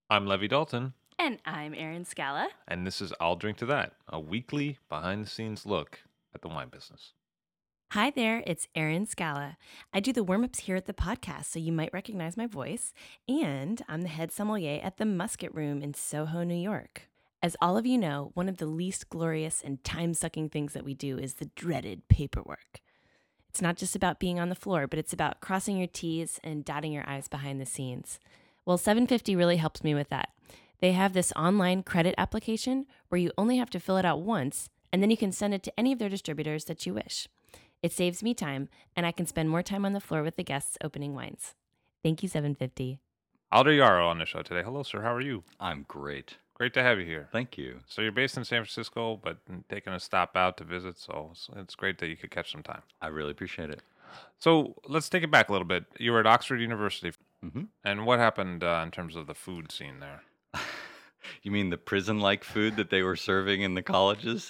I'm Levy Dalton, And I'm Erin Scala. and this is I'll Drink to That, a weekly behind the scenes look at the wine business. Hi there, it's Erin Scala. I do the warm ups here at the podcast, so you might recognize my voice. And I'm the head sommelier at the Musket Room in Soho, New York. As all of you know, one of the least glorious and time sucking things that we do is the dreaded paperwork. It's not just about being on the floor, but it's about crossing your T's and dotting your I's behind the scenes. Well, 750 really helps me with that. They have this online credit application where you only have to fill it out once, and then you can send it to any of their distributors that you wish. It saves me time, and I can spend more time on the floor with the guests opening wines. Thank you, 750. Alder Yarrow on the show today. Hello, sir. How are you? I'm great. Great to have you here. Thank you. So you're based in San Francisco, but taking a stop out to visit, so it's great that you could catch some time. I really appreciate it. So let's take it back a little bit. You were at Oxford University, hmm and what happened in terms of the food scene there? You mean the prison-like food that they were serving in the colleges?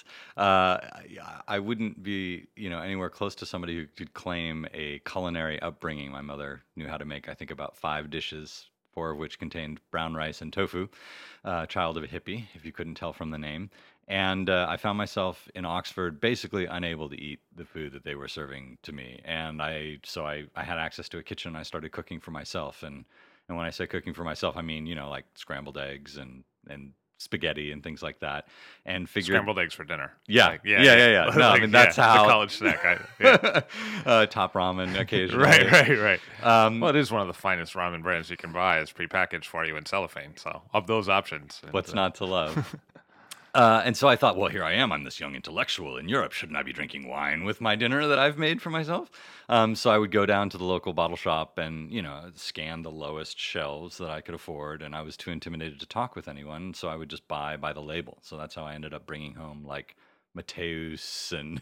I wouldn't be, anywhere close to somebody who could claim a culinary upbringing. My mother knew how to make, I think, about 5 dishes, 4 of which contained brown rice and tofu. Child of a hippie, if you couldn't tell from the name. And I found myself in Oxford basically unable to eat the food that they were serving to me. And I had access to a kitchen. And I started cooking for myself. And when I say cooking for myself, I mean, like scrambled eggs and spaghetti and things like that. And figured, Scrambled eggs for dinner. yeah, Like, yeah. No, I mean, that's it's a how college snack. Yeah. top ramen occasionally. Right. Um, Well, it is one of the finest ramen brands you can buy. It's prepackaged for you in cellophane. So, of those options, what's not to love? And so I thought, well, here I am. I'm this young intellectual in Europe. Shouldn't I be drinking wine with my dinner that I've made for myself? So I would go down to the local bottle shop and, scan the lowest shelves that I could afford. And I was too intimidated to talk with anyone. So I would just buy by the label. So that's how I ended up bringing home like Mateus and,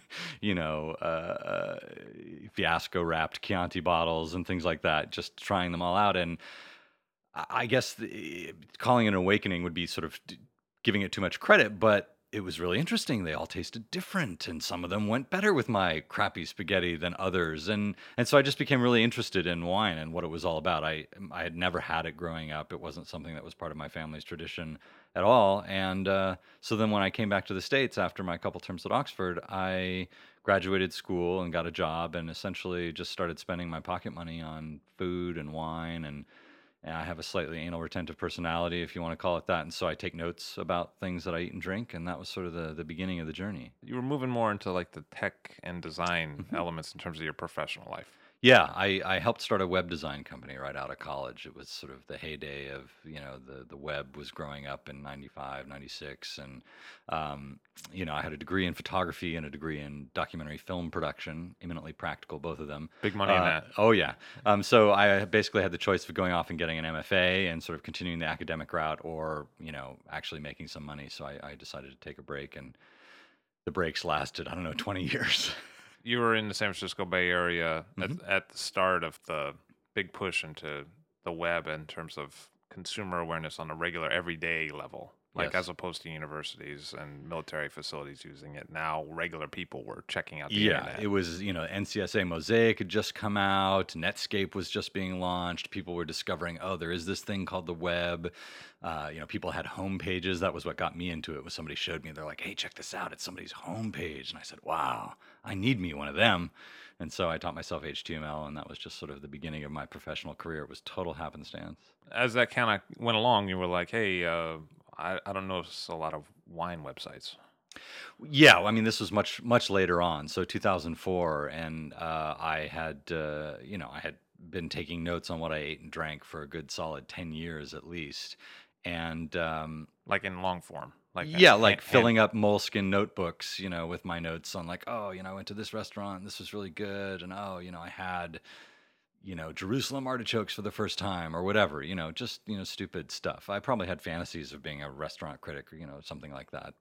fiasco wrapped Chianti bottles and things like that, just trying them all out. And I guess calling it an awakening would be sort of giving it too much credit, but it was really interesting. They all tasted different, and some of them went better with my crappy spaghetti than others. And so I just became really interested in wine and what it was all about. I had never had it growing up. It wasn't something that was part of my family's tradition at all. And so then when I came back to the States after my couple terms at Oxford, I graduated school and got a job and essentially just started spending my pocket money on food and wine and I have a slightly anal retentive personality, if you want to call it that. And so I take notes about things that I eat and drink. And that was sort of the beginning of the journey. You were moving more into like the tech and design hmm elements in terms of your professional life. Yeah, I helped start a web design company right out of college. It was sort of the heyday of, the web was growing up in 95, 96. And, I had a degree in photography and a degree in documentary film production, eminently practical, both of them. Big money in that. Oh, yeah. So I basically had the choice of going off and getting an MFA and sort of continuing the academic route or, actually making some money. So I decided to take a break, and the breaks lasted, I don't know, 20 years. You were in the San Francisco Bay Area Mhm. at the start of the big push into the web in terms of consumer awareness on a regular, everyday level. Like Yes. as opposed to universities and military facilities using it. Now, regular people were checking out the Yeah, internet. it was, NCSA Mosaic had just come out, Netscape was just being launched. People were discovering, oh, there is this thing called the web. People had home pages. That was what got me into it. Was somebody showed me, they're like, hey, check this out. It's somebody's home page. And I said, wow, I need me one of them. And so I taught myself HTML, and that was just sort of the beginning of my professional career. It was total happenstance. As that kind of went along, you were like, hey, I don't notice a lot of wine websites. Yeah, I mean, this was much later on, so 2004, and I had been taking notes on what I ate and drank for a good solid 10 years at least, and Like in long form. Like yeah, hand, like filling up moleskin notebooks, with my notes on like, oh, I went to this restaurant, and this was really good, and oh, I had Jerusalem artichokes for the first time or whatever, just, stupid stuff. I probably had fantasies of being a restaurant critic or, something like that.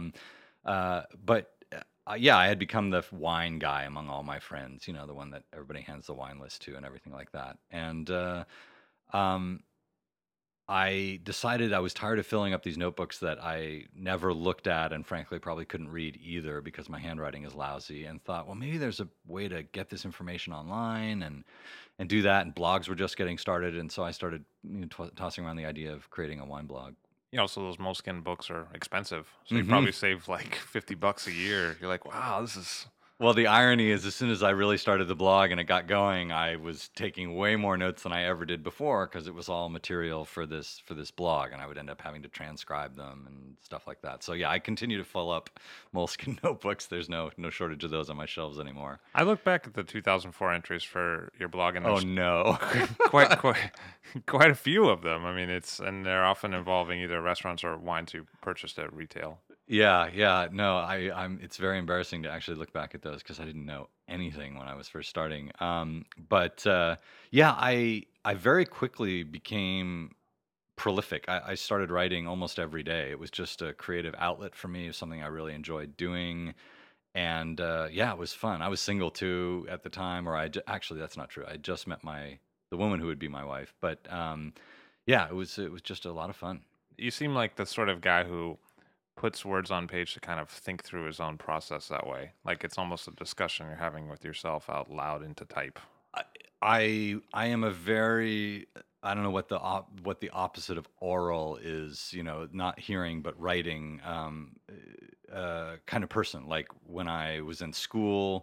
But yeah, I had become the wine guy among all my friends, the one that everybody hands the wine list to and everything like that. And um, I decided I was tired of filling up these notebooks that I never looked at and frankly probably couldn't read either because my handwriting is lousy, and thought, well, maybe there's a way to get this information online and do that. And blogs were just getting started, and so I started tossing around the idea of creating a wine blog. So those Moleskine books are expensive. So you hmm probably save like $50 a year. You're like, wow, this is. Well, the irony is, as soon as I really started the blog and it got going, I was taking way more notes than I ever did before because it was all material for this blog, and I would end up having to transcribe them and stuff like that. So yeah, I continue to fill up Moleskine notebooks. There's no shortage of those on my shelves anymore. I look back at the 2004 entries for your blog, and Oh there's no. quite a few of them. I mean, and they're often involving either restaurants or wines you purchased at retail. Yeah. No, I'm. It's very embarrassing to actually look back at those because I didn't know anything when I was first starting. But yeah, I very quickly became prolific. I started writing almost every day. It was just a creative outlet for me. It was something I really enjoyed doing, and yeah, it was fun. I was single too at the time, or actually that's not true. I just met the woman who would be my wife. But yeah, it was just a lot of fun. You seem like the sort of guy who puts words on page to kind of think through his own process that way. Like it's almost a discussion you're having with yourself out loud into type. I am a very, I don't know what the opposite of oral is, not hearing but writing kind of person. Like when I was in school,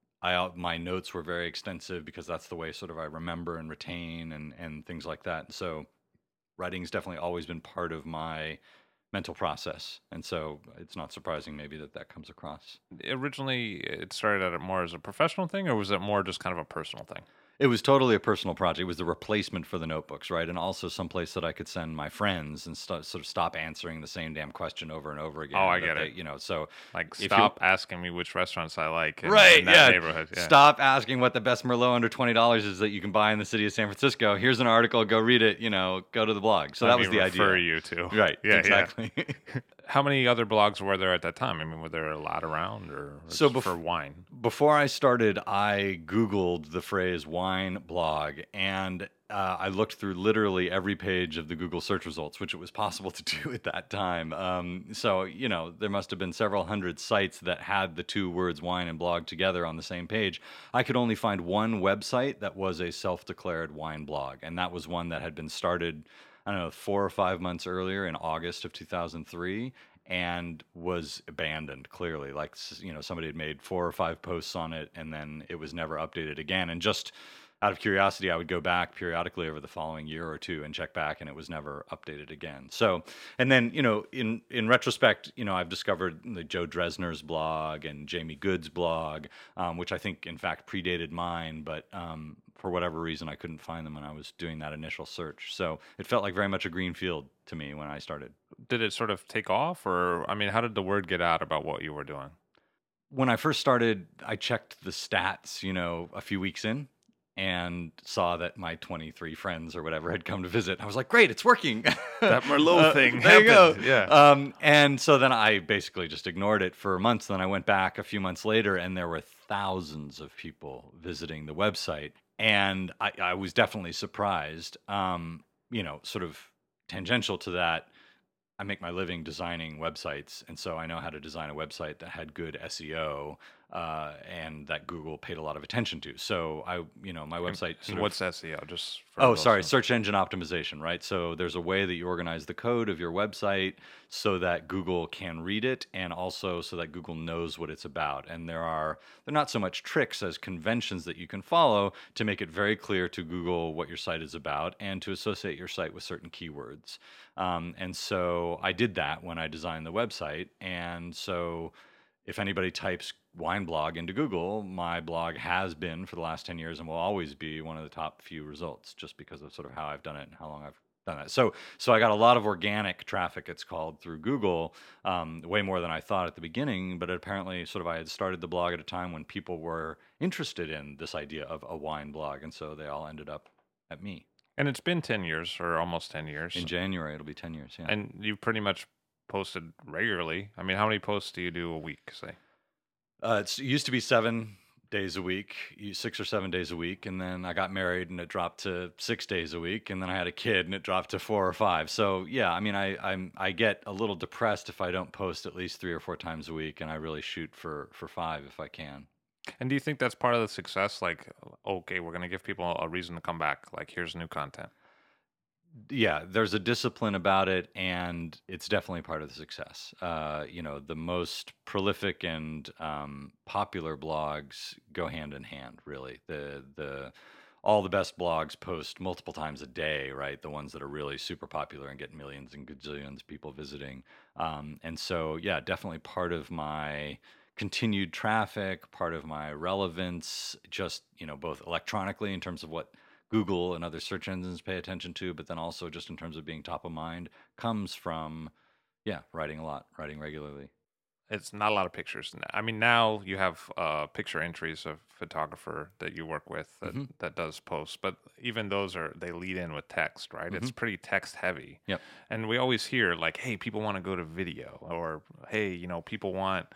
my notes were very extensive because that's the way sort of I remember and retain and things like that. So writing's definitely always been part of my mental process, and so it's not surprising maybe that comes across. Originally, it started out more as a professional thing, or was it more just kind of a personal thing? It was totally a personal project. It was the replacement for the notebooks, right? And also someplace that I could send my friends and sort of stop answering the same damn question over and over again. Oh, I get it. So Like, if stop asking me which restaurants I like in right, that neighborhood. Yeah. stop asking what the best Merlot under $20 is that you can buy in the city of San Francisco. Here's an article. Go read it. Go to the blog. So that was the refer idea. you to. Right. Yeah, Exactly. Yeah. How many other blogs were there at that time? I mean, were there a lot around, or So for wine? Before I started, I Googled the phrase wine blog, and I looked through literally every page of the Google search results, which it was possible to do at that time. So, there must have been several hundred sites that had the two words wine and blog together on the same page. I could only find one website that was a self-declared wine blog, and that was one that had been started, I don't know, 4 or 5 months earlier in August of 2003, and was abandoned clearly. Like, somebody had made 4 or 5 posts on it, and then it was never updated again. And just out of curiosity, I would go back periodically over the following year or two and check back, and it was never updated again. So, and then, in retrospect, I've discovered the Joe Dresner's blog and Jamie Good's blog, which I think in fact predated mine, but for whatever reason, I couldn't find them when I was doing that initial search. So it felt like very much a green field to me when I started. Did it sort of take off, or, I mean, how did the word get out about what you were doing? When I first started, I checked the stats, a few weeks in, and saw that my 23 friends or whatever had come to visit. I was like, great, it's working. That Merlot thing there you go. happened. Yeah. And so then I basically just ignored it for months. Then I went back a few months later, and there were thousands of people visiting the website. And I was definitely surprised. Sort of tangential to that, I make my living designing websites, and so I know how to design a website that had good SEO and that Google paid a lot of attention to. So my website. And what's SEO? Just for Oh, those sorry, who- search engine optimization, right? So there's a way that you organize the code of your website so that Google can read it, and also so that Google knows what it's about. And they're not so much tricks as conventions that you can follow to make it very clear to Google what your site is about and to associate your site with certain keywords. And so I did that when I designed the website. And so if anybody types wine blog into Google, my blog has been for the last 10 years and will always be one of the top few results, just because of sort of how I've done it and how long I've done that. So I got a lot of organic traffic, it's called, through Google, way more than I thought at the beginning. But apparently sort of I had started the blog at a time when people were interested in this idea of a wine blog. And so they all ended up at me. And it's been 10 years, or almost 10 years. In January, it'll be 10 years, yeah. And you pretty much posted regularly. I mean, how many posts do you do a week, say? It used to be 7 days a week, 6 or 7 days a week, and then I got married and it dropped to 6 days a week, and then I had a kid and it dropped to 4 or 5. So yeah, I mean, I get a little depressed if I don't post at least 3 or 4 times a week, and I really shoot for 5 if I can. And do you think that's part of the success? Like, okay, we're going to give people a reason to come back. Like, here's new content. Yeah, there's a discipline about it, and it's definitely part of the success. The most prolific and popular blogs go hand in hand, really. The all the best blogs post multiple times a day, right? The ones that are really super popular and get millions and gazillions of people visiting. And so, yeah, definitely part of my continued traffic, part of my relevance, just, both electronically in terms of what Google and other search engines pay attention to, but then also just in terms of being top of mind, comes from, yeah, writing a lot, writing regularly. It's not a lot of pictures. I mean, now you have picture entries of photographer that you work with Hmm. that does posts, but even those they lead in with text, right? It's Hmm. pretty text heavy. Yep. And we always hear like, hey, people want to go to video, or hey, people want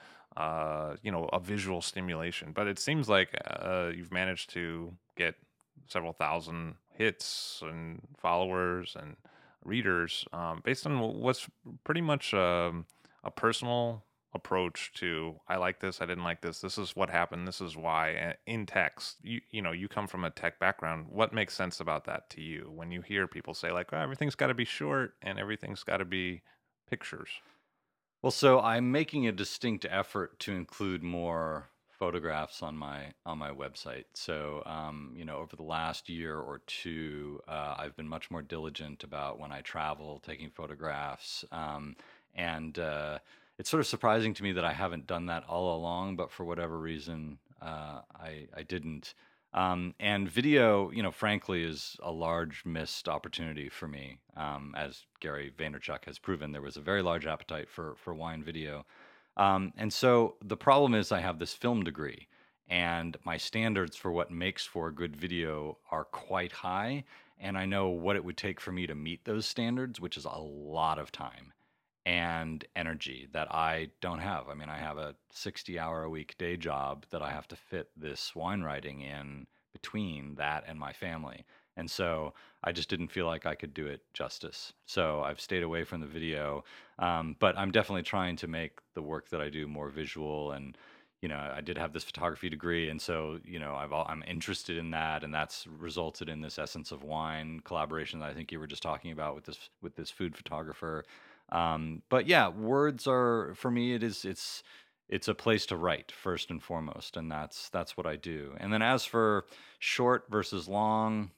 a visual stimulation. But it seems like you've managed to get several thousand hits and followers and readers based on what's pretty much a personal approach to I like this, I didn't like this is what happened, this is why, in text. You come from a tech background. What makes sense about that to you when you hear people say like, oh, everything's got to be short and everything's got to be pictures? Well, so I'm making a distinct effort to include more photographs on my website. So, over the last year or two, I've been much more diligent about when I travel, taking photographs, and it's sort of surprising to me that I haven't done that all along, but for whatever reason, I didn't. And video, frankly, is a large missed opportunity for me. As Gary Vaynerchuk has proven, there was a very large appetite for wine video. And so the problem is, I have this film degree, and my standards for what makes for a good video are quite high. And I know what it would take for me to meet those standards, which is a lot of time and energy that I don't have. I mean, I have a 60-hour-a-week day job that I have to fit this wine writing in between that and my family. And so I just didn't feel like I could do it justice. So I've stayed away from the video. But I'm definitely trying to make the work that I do more visual. And, I did have this photography degree. And so, I'm interested in that. And that's resulted in this Essence of Wine collaboration that I think you were just talking about with this food photographer. But yeah, words are, for me, it's a place to write first and foremost, and that's what I do. And then as for short versus long,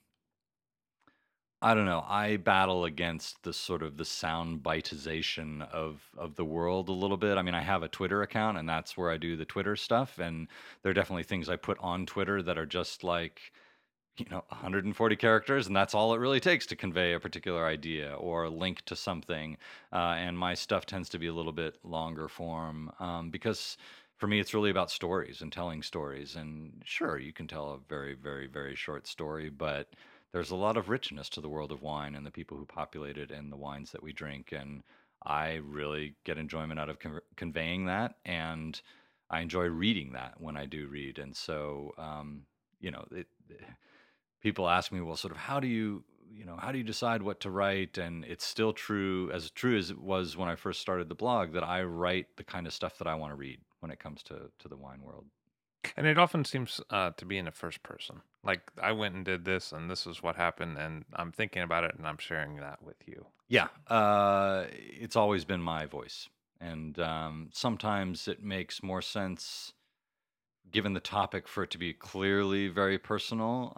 I don't know. I battle against the sort of the sound bitization of the world a little bit. I mean, I have a Twitter account, and that's where I do the Twitter stuff. And there are definitely things I put on Twitter that are just like, 140 characters, and that's all it really takes to convey a particular idea or link to something. And my stuff tends to be a little bit longer form, because for me, it's really about stories and telling stories. And sure, you can tell a very, very, very short story, but there's a lot of richness to the world of wine and the people who populate it and the wines that we drink. And I really get enjoyment out of conveying that. And I enjoy reading that when I do read. And so, it people ask me, well, sort of, how do you decide what to write? And it's still true as it was when I first started the blog, that I write the kind of stuff that I want to read when it comes to the wine world. And it often seems to be in the first person. Like, I went and did this, and this is what happened, and I'm thinking about it, and I'm sharing that with you. Yeah, it's always been my voice, and sometimes it makes more sense, given the topic, for it to be clearly very personal.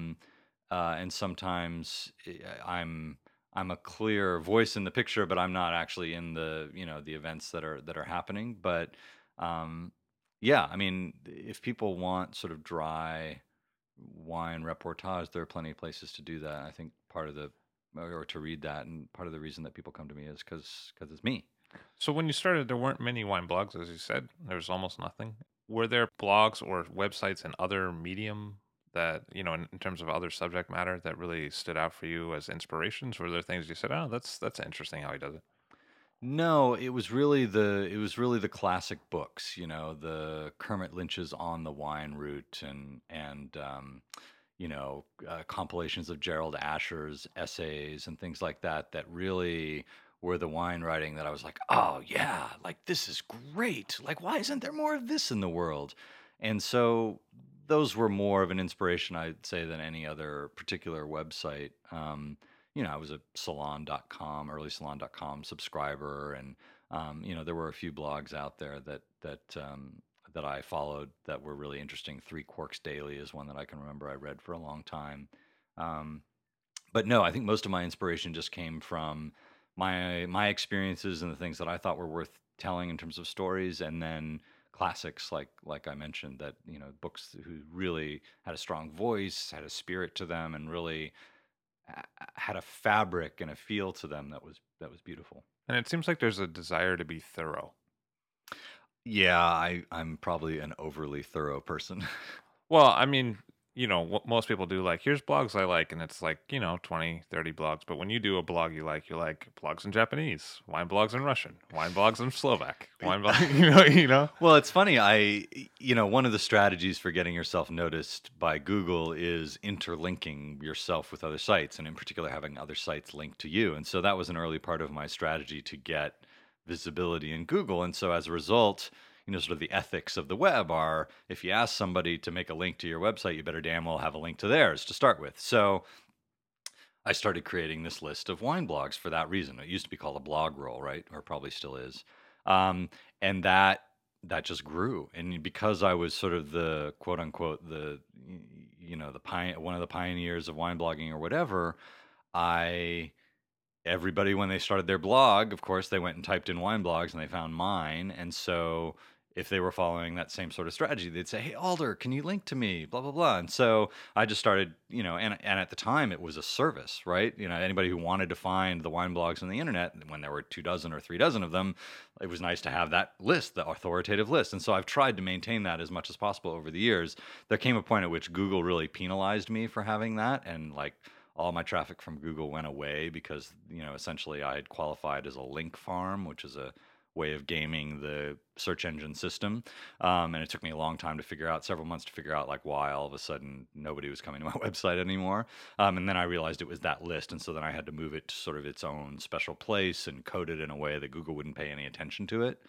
And sometimes I'm a clear voice in the picture, but I'm not actually in the events that are happening. But um, yeah, I mean, if people want sort of dry wine reportage, there are plenty of places to do that. I think part of the or to read that, and part of the reason that people come to me is because it's me. So when you started, there weren't many wine blogs, as you said. There was almost nothing. Were there blogs or websites in other medium that, in terms of other subject matter, that really stood out for you as inspirations? Were there things you said, oh, that's interesting how he does it? No, it was really the classic books, the Kermit Lynch's On the Wine Route and compilations of Gerald Asher's essays and things like that that really were the wine writing that I was like, "Oh yeah, like this is great. Like why isn't there more of this in the world?" And so those were more of an inspiration I'd say than any other particular website. I was a salon.com, early salon.com subscriber, and there were a few blogs out there that I followed that were really interesting. Three Quarks Daily is one that I can remember I read for a long time. Um, but no, I think most of my inspiration just came from my experiences and the things that I thought were worth telling in terms of stories, and then classics like I mentioned, that books who really had a strong voice, had a spirit to them, and really had a fabric and a feel to them that was beautiful. And it seems like there's a desire to be thorough. Yeah, I'm probably an overly thorough person. Well, I mean, what most people do, like, here's blogs I like, and it's like, 20, 30 blogs. But when you do a blog you like blogs in Japanese, wine blogs in Russian, wine blogs in Slovak, wine blog, Well, it's funny. One of the strategies for getting yourself noticed by Google is interlinking yourself with other sites, and in particular, having other sites linked to you. And so that was an early part of my strategy to get visibility in Google. And so as a result, sort of the ethics of the web are, if you ask somebody to make a link to your website, you better damn well have a link to theirs to start with. So I started creating this list of wine blogs for that reason. It used to be called a blog roll, right? Or probably still is. And that just grew. And because I was sort of the quote unquote one of the pioneers of wine blogging or whatever, I everybody, when they started their blog, of course, they went and typed in wine blogs and they found mine. And so if they were following that same sort of strategy, they'd say, "Hey, Alder, can you link to me?" Blah, blah, blah. And so I just started, and at the time it was a service, right? Anybody who wanted to find the wine blogs on the internet, when there were 2 dozen or 3 dozen of them, it was nice to have that list, the authoritative list. And so I've tried to maintain that as much as possible over the years. There came a point at which Google really penalized me for having that. And like, all my traffic from Google went away because, essentially I had qualified as a link farm, which is a way of gaming the search engine system. And it took me a long time to figure out, several months to figure out, like, why all of a sudden nobody was coming to my website anymore. And then I realized it was that list. And so then I had to move it to sort of its own special place and code it in a way that Google wouldn't pay any attention to it.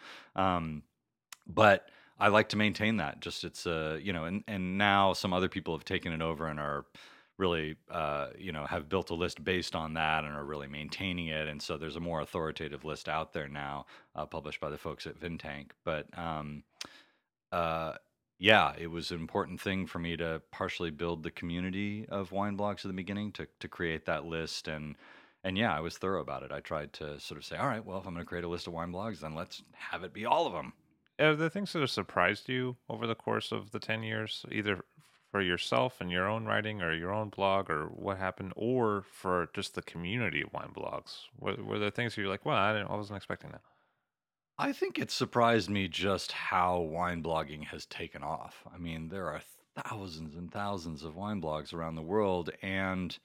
But I like to maintain that. Just it's and now some other people have taken it over and are really have built a list based on that and are really maintaining it. And so there's a more authoritative list out there now, published by the folks at Vintank. But uh, yeah, it was an important thing for me to partially build the community of wine blogs at the beginning to create that list. And yeah, I was thorough about it. I tried to sort of say, all right, well, if I'm going to create a list of wine blogs, then let's have it be all of them. Are there things that have surprised you over the course of the 10 years, either for yourself and your own writing or your own blog or what happened, or for just the community of wine blogs? Were there things you're like, well, I wasn't expecting that? I think it surprised me just how wine blogging has taken off. I mean, there are thousands and thousands of wine blogs around the world, and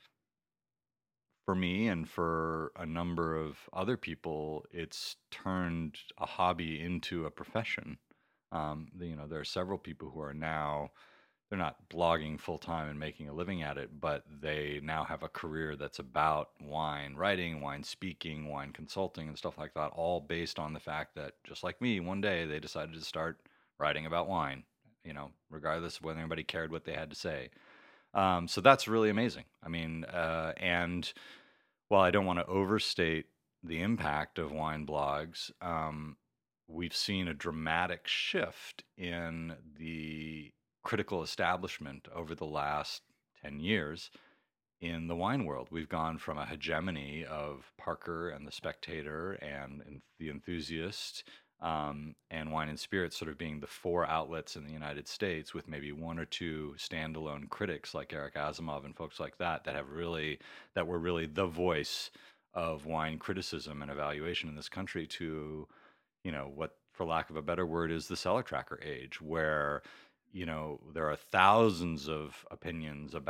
for me and for a number of other people, it's turned a hobby into a profession. There are several people who are now, they're not blogging full time and making a living at it, but they now have a career that's about wine writing, wine speaking, wine consulting, and stuff like that, all based on the fact that, just like me, one day they decided to start writing about wine, regardless of whether anybody cared what they had to say. So that's really amazing. I mean, and while I don't want to overstate the impact of wine blogs, we've seen a dramatic shift in the critical establishment over the last 10 years in the wine world. We've gone from a hegemony of Parker and the Spectator and the Enthusiast, and Wine and Spirits sort of being the four outlets in the United States, with maybe one or two standalone critics like Eric Asimov and folks like that were really the voice of wine criticism and evaluation in this country, to what, for lack of a better word, is the cellar tracker age, where there are thousands of opinions about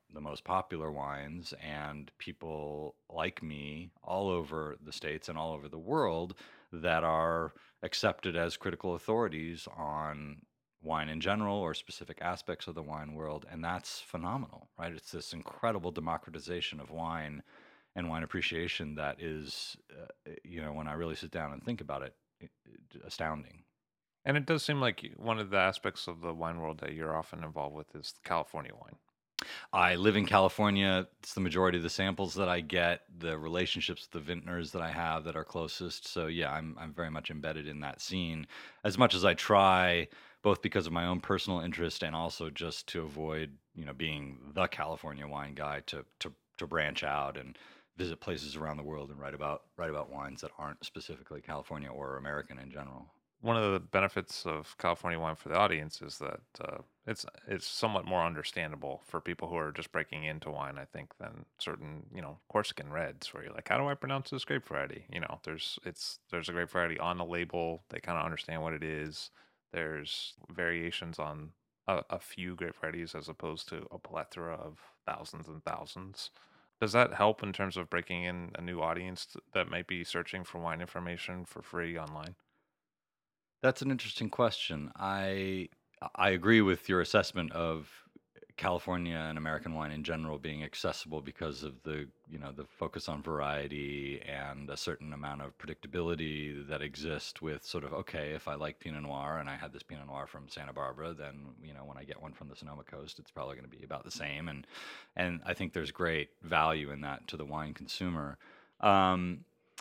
the most popular wines, and people like me all over the States and all over the world that are accepted as critical authorities on wine in general or specific aspects of the wine world. And that's phenomenal, right? It's this incredible democratization of wine and wine appreciation that is, when I really sit down and think about it, astounding. And it does seem like one of the aspects of the wine world that you're often involved with is California wine. I live in California. It's the majority of the samples that I get, the relationships with the vintners that I have that are closest. So yeah, I'm very much embedded in that scene as much as I try, both because of my own personal interest and also just to avoid, being the California wine guy to branch out and visit places around the world and write about wines that aren't specifically California or American in general. One of the benefits of California wine for the audience is that it's somewhat more understandable for people who are just breaking into wine, I think, than certain Corsican reds, where you're like, how do I pronounce this grape variety? There's a grape variety on the label. They kind of understand what it is. There's variations on a few grape varieties as opposed to a plethora of thousands and thousands. Does that help in terms of breaking in a new audience that might be searching for wine information for free online? That's an interesting question. I agree with your assessment of California and American wine in general being accessible because of the focus on variety and a certain amount of predictability that exists with sort of, okay, if I like Pinot Noir and I had this Pinot Noir from Santa Barbara, then when I get one from the Sonoma Coast, it's probably going to be about the same, and I think there's great value in that to the wine consumer. Um,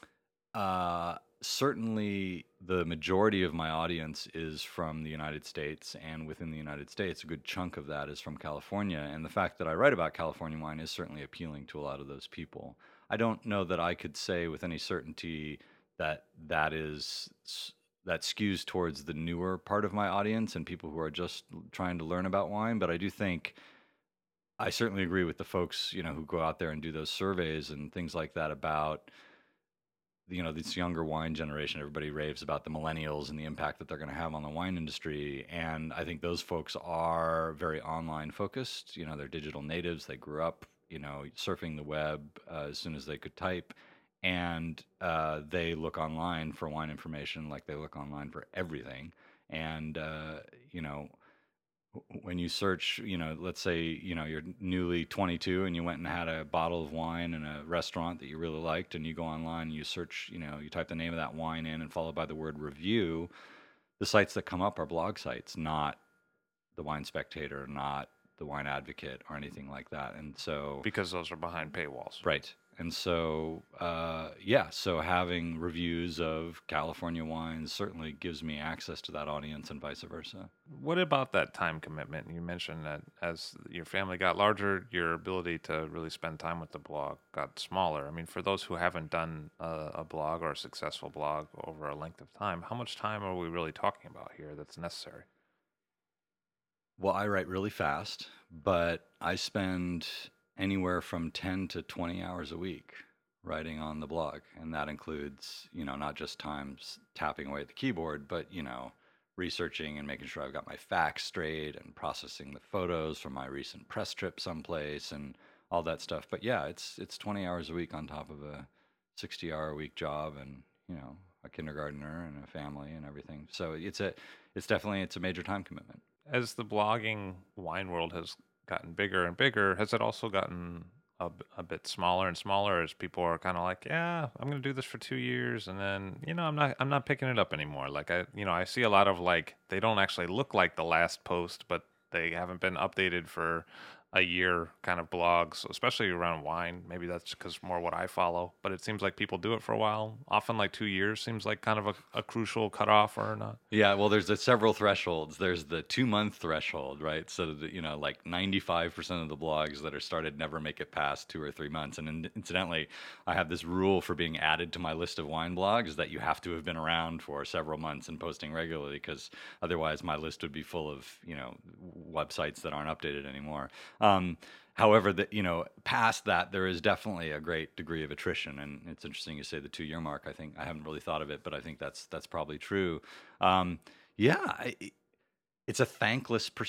Certainly, the majority of my audience is from the United States, and within the United States, a good chunk of that is from California. And the fact that I write about California wine is certainly appealing to a lot of those people. I don't know that I could say with any certainty that that skews towards the newer part of my audience and people who are just trying to learn about wine, but I do think I certainly agree with the folks, who go out there and do those surveys and things like that about this younger wine generation. Everybody raves about the millennials and the impact that they're going to have on the wine industry, and I think those folks are very online focused. They're digital natives. They grew up surfing the web as soon as they could type, and they look online for wine information like they look online for everything. And when you search, let's say, you're newly 22 and you went and had a bottle of wine in a restaurant that you really liked, and you go online and you search, you type the name of that wine in and followed by the word review, the sites that come up are blog sites, not the Wine Spectator, not the Wine Advocate or anything like that. And so, Because those are behind paywalls. right. And so, yeah, so having reviews of California wines certainly gives me access to that audience and vice versa. What about that time commitment? You mentioned that as your family got larger, your ability to really spend time with the blog got smaller. I mean, for those who haven't done a blog or a successful blog over a length of time, how much time are we really talking about here that's necessary? Well, I write really fast, but I spend anywhere from 10 to 20 hours a week writing on the blog. And that includes, not just times tapping away at the keyboard, but, researching and making sure I've got my facts straight and processing the photos from my recent press trip someplace and all that stuff. But yeah, it's 20 hours a week on top of a 60-hour a week job and, a kindergartner and a family and everything. So it's a major time commitment. As the blogging wine world has gotten bigger and bigger, has it also gotten a bit smaller and smaller as people are kind of like, yeah, I'm going to do this for 2 years, and then I'm not picking it up anymore. Like I see a lot of like they don't actually look like the last post, but they haven't been updated for a year kind of blogs, especially around wine. Maybe that's because more what I follow, but it seems like people do it for a while. Often like 2 years seems like kind of a crucial cutoff or not. Yeah, well, there's several thresholds. There's the 2 month threshold, right? So that, like 95% of the blogs that are started never make it past 2 or 3 months. And incidentally, I have this rule for being added to my list of wine blogs that you have to have been around for several months and posting regularly, because otherwise my list would be full of, websites that aren't updated anymore. However, past that, there is definitely a great degree of attrition, and it's interesting you say the 2 year mark. I think I haven't really thought of it, but I think that's probably true. Yeah, it's a thankless pursuit,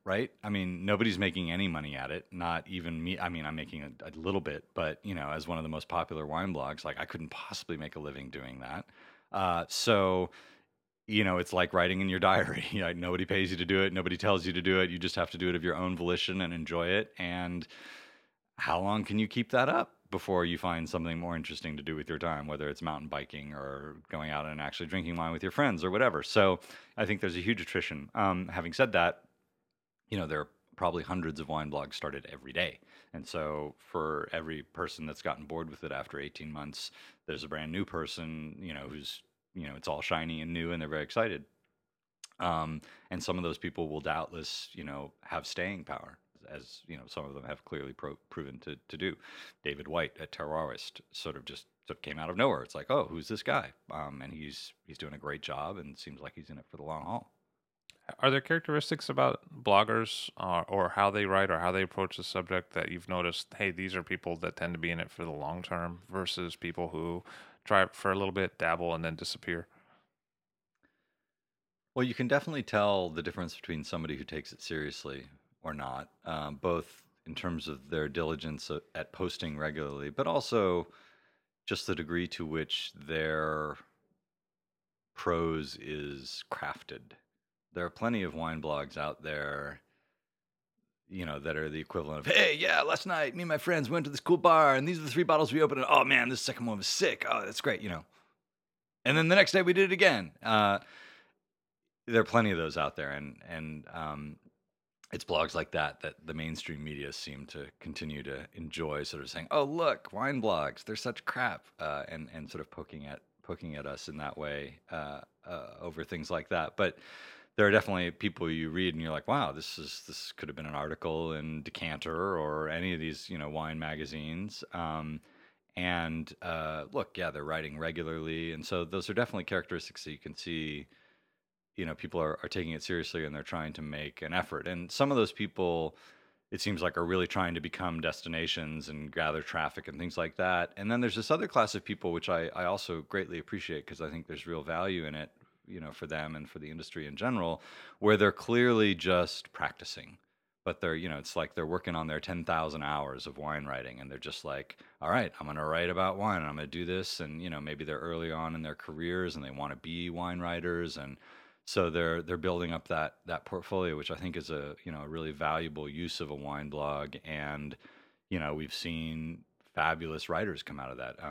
right? I mean, nobody's making any money at it, not even me. I mean, I'm making a little bit, but as one of the most popular wine blogs, like I couldn't possibly make a living doing that. So it's like writing in your diary. Nobody pays you to do it. Nobody tells you to do it. You just have to do it of your own volition and enjoy it. And how long can you keep that up before you find something more interesting to do with your time, whether it's mountain biking or going out and actually drinking wine with your friends or whatever? So I think there's a huge attrition. Having said that, there are probably hundreds of wine blogs started every day. And so for every person that's gotten bored with it after 18 months, there's a brand new person, who's, it's all shiny and new and they're very excited. And some of those people will doubtless, have staying power, as some of them have clearly proven to do. David White at Terroirist sort of came out of nowhere. It's like, oh, who's this guy? And he's doing a great job and seems like he's in it for the long haul. Are there characteristics about bloggers or how they write or how they approach the subject that you've noticed, hey, these are people that tend to be in it for the long term versus people who try it for a little bit, dabble, and then disappear? Well, you can definitely tell the difference between somebody who takes it seriously or not, both in terms of their diligence at posting regularly, but also just the degree to which their prose is crafted. There are plenty of wine blogs out there, that are the equivalent of, hey, yeah, last night, me and my friends went to this cool bar, and these are the 3 bottles we opened, and oh man, this second one was sick. Oh, that's great, And then the next day we did it again. There are plenty of those out there, and it's blogs like that the mainstream media seem to continue to enjoy, sort of saying, "Oh, look, wine blogs, they're such crap," and sort of poking at us in that way over things like that. But there are definitely people you read and you're like, "Wow, this could have been an article in Decanter or any of these wine magazines." And look, yeah, they're writing regularly, and so those are definitely characteristics that you can see. People are taking it seriously and they're trying to make an effort. And some of those people, it seems like, are really trying to become destinations and gather traffic and things like that. And then there's this other class of people, which I also greatly appreciate because I think there's real value in it, for them and for the industry in general, where they're clearly just practicing. But they're, it's like they're working on their 10,000 hours of wine writing and they're just like, all right, I'm going to write about wine and I'm going to do this. And, maybe they're early on in their careers and they want to be wine writers. And so they're building up that portfolio, which I think is a really valuable use of a wine blog. And we've seen fabulous writers come out of that.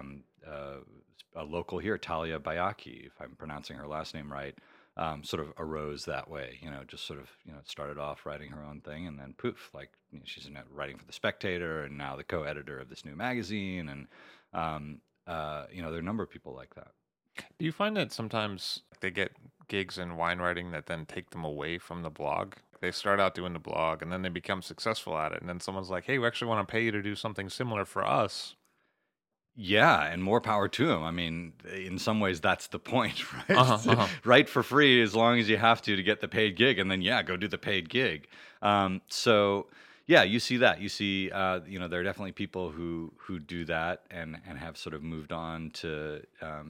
A local here, Talia Bayaki, if I'm pronouncing her last name right, sort of arose that way. Just sort of started off writing her own thing, and then poof, like she's writing for the Spectator, and now the co-editor of this new magazine, and there are a number of people like that. Do you find that sometimes they get gigs in wine writing that then take them away from the blog? They start out doing the blog and then they become successful at it. And then someone's like, hey, we actually want to pay you to do something similar for us. Yeah, and more power to them. I mean, in some ways, that's the point, right? Write for free as long as you have to get the paid gig, and then go do the paid gig. So yeah, you see that. You see, there are definitely people who do that and have sort of moved on to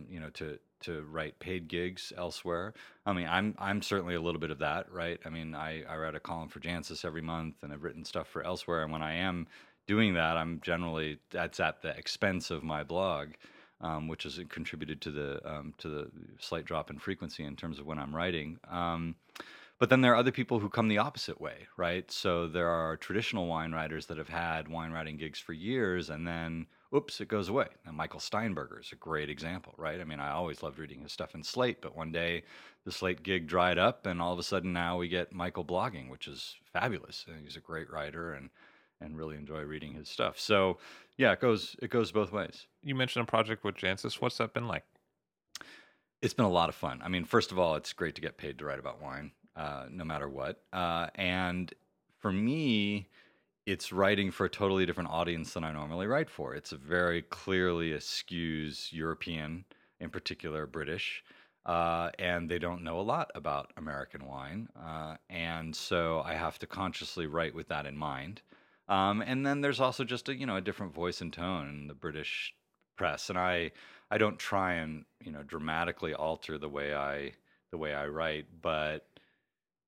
to write paid gigs elsewhere. I mean, I'm certainly a little bit of that, right? I mean, I write a column for Jancis every month, and I've written stuff for elsewhere. And when I am doing that, that's at the expense of my blog, which has contributed to the slight drop in frequency in terms of when I'm writing. But then there are other people who come the opposite way, right? So there are traditional wine writers that have had wine writing gigs for years, and then, oops, it goes away. And Michael Steinberger is a great example, right? I mean, I always loved reading his stuff in Slate, but one day the Slate gig dried up, and all of a sudden now we get Michael blogging, which is fabulous. And he's a great writer, and really enjoy reading his stuff. So yeah, it goes both ways. You mentioned a project with Jancis. What's that been like? It's been a lot of fun. I mean, first of all, it's great to get paid to write about wine. No matter what. And for me, it's writing for a totally different audience than I normally write for. It's a very clearly skews European, in particular British, and they don't know a lot about American wine. And so I have to consciously write with that in mind. And then there's also just a different voice and tone in the British press. And I don't try and dramatically alter the way I write, but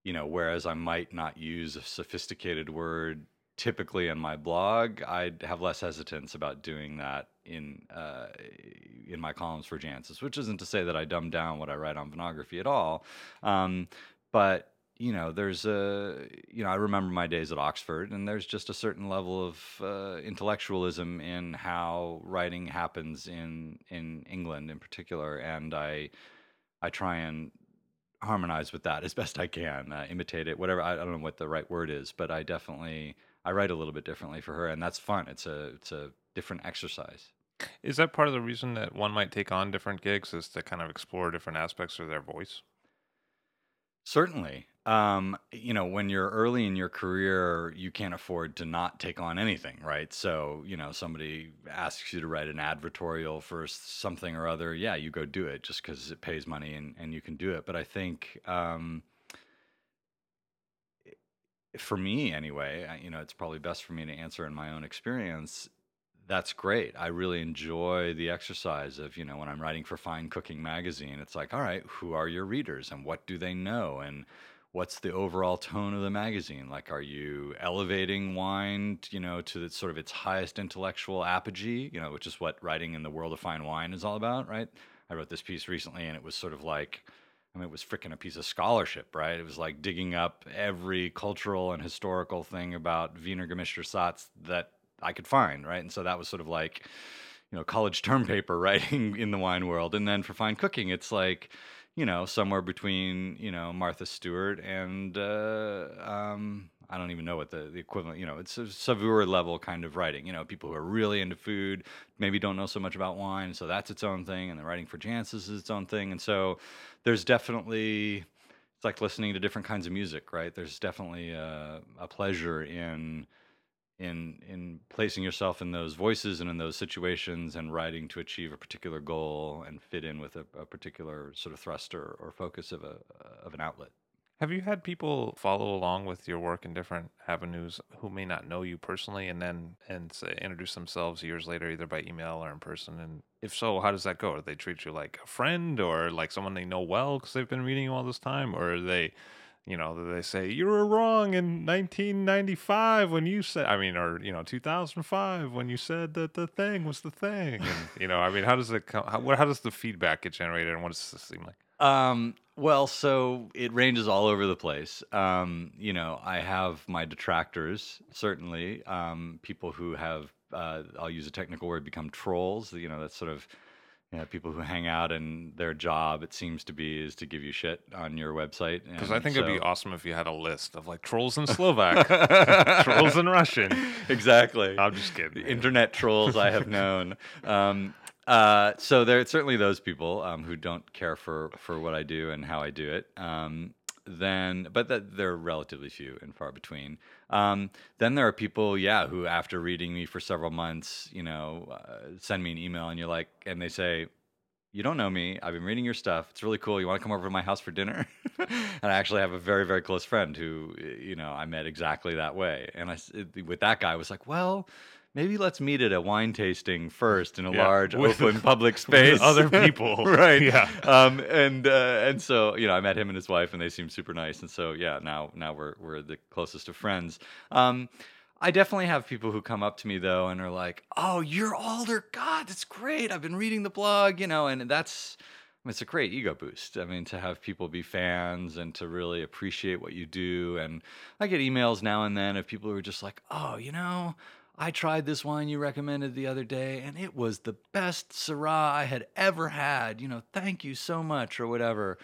whereas I might not use a sophisticated word typically in my blog, I'd have less hesitance about doing that in my columns for Jancis, which isn't to say that I dumb down what I write on Vinography at all. But there's I remember my days at Oxford, and there's just a certain level of intellectualism in how writing happens in England in particular, and I try and harmonize with that as best I can, imitate it, whatever. I don't know what the right word is, but I write a little bit differently for her, and that's fun. It's a different exercise. Is that part of the reason that one might take on different gigs, is to kind of explore different aspects of their voice? Certainly. When you're early in your career, you can't afford to not take on anything, right? So, somebody asks you to write an advertorial for something or other. Yeah, you go do it just because it pays money and you can do it. But I think, for me anyway, it's probably best for me to answer in my own experience. That's great. I really enjoy the exercise of, when I'm writing for Fine Cooking magazine, it's like, all right, who are your readers and what do they know? And what's the overall tone of the magazine? Like, are you elevating wine, to the sort of its highest intellectual apogee, which is what writing in the world of fine wine is all about, right? I wrote this piece recently and it was sort of like, it was freaking a piece of scholarship, right? It was like digging up every cultural and historical thing about Wiener Gemischter Satz that I could find, right? And so that was sort of like, college term paper writing in the wine world. And then for Fine Cooking, it's like, somewhere between, Martha Stewart and I don't even know what the equivalent, it's a savoir level kind of writing. People who are really into food maybe don't know so much about wine, so that's its own thing. And the writing for Jancis is its own thing. And so there's definitely, it's like listening to different kinds of music, right? There's definitely a pleasure in placing yourself in those voices and in those situations and writing to achieve a particular goal and fit in with a particular sort of thrust or focus of an outlet. Have you had people follow along with your work in different avenues who may not know you personally, and then say, introduce themselves years later, either by email or in person? And if so, how does that go? Do they treat you like a friend or like someone they know well because they've been reading you all this time, or are they, they say you were wrong in 1995 when you said, or 2005 when you said that the thing was the thing, and how does it come? How does the feedback get generated, and what does this seem like? Well, so it ranges all over the place. I have my detractors, certainly. People who have, I'll use a technical word, become trolls. That's sort of, people who hang out and their job, it seems to be, is to give you shit on your website. Because I think it'd be awesome if you had a list of like trolls in Slovak, trolls in Russian. Exactly. I'm just kidding. The internet trolls I have known. So there are certainly those people who don't care for what I do and how I do it. But they're relatively few and far between. Then there are people, who after reading me for several months, send me an email and they say, you don't know me. I've been reading your stuff. It's really cool. You want to come over to my house for dinner? And I actually have a very, very close friend who, I met exactly that way. And with that guy, I was like, well, maybe let's meet at a wine tasting first in a large, open, public space. With other people. Right. Yeah. And so, I met him and his wife, and they seemed super nice. And so, now we're the closest of friends. I definitely have people who come up to me, though, and are like, oh, you're Alder. God, that's great. I've been reading the blog, and it's a great ego boost. To have people be fans and to really appreciate what you do. And I get emails now and then of people who are just like, oh, I tried this wine you recommended the other day, and it was the best Syrah I had ever had. Thank you so much, or whatever.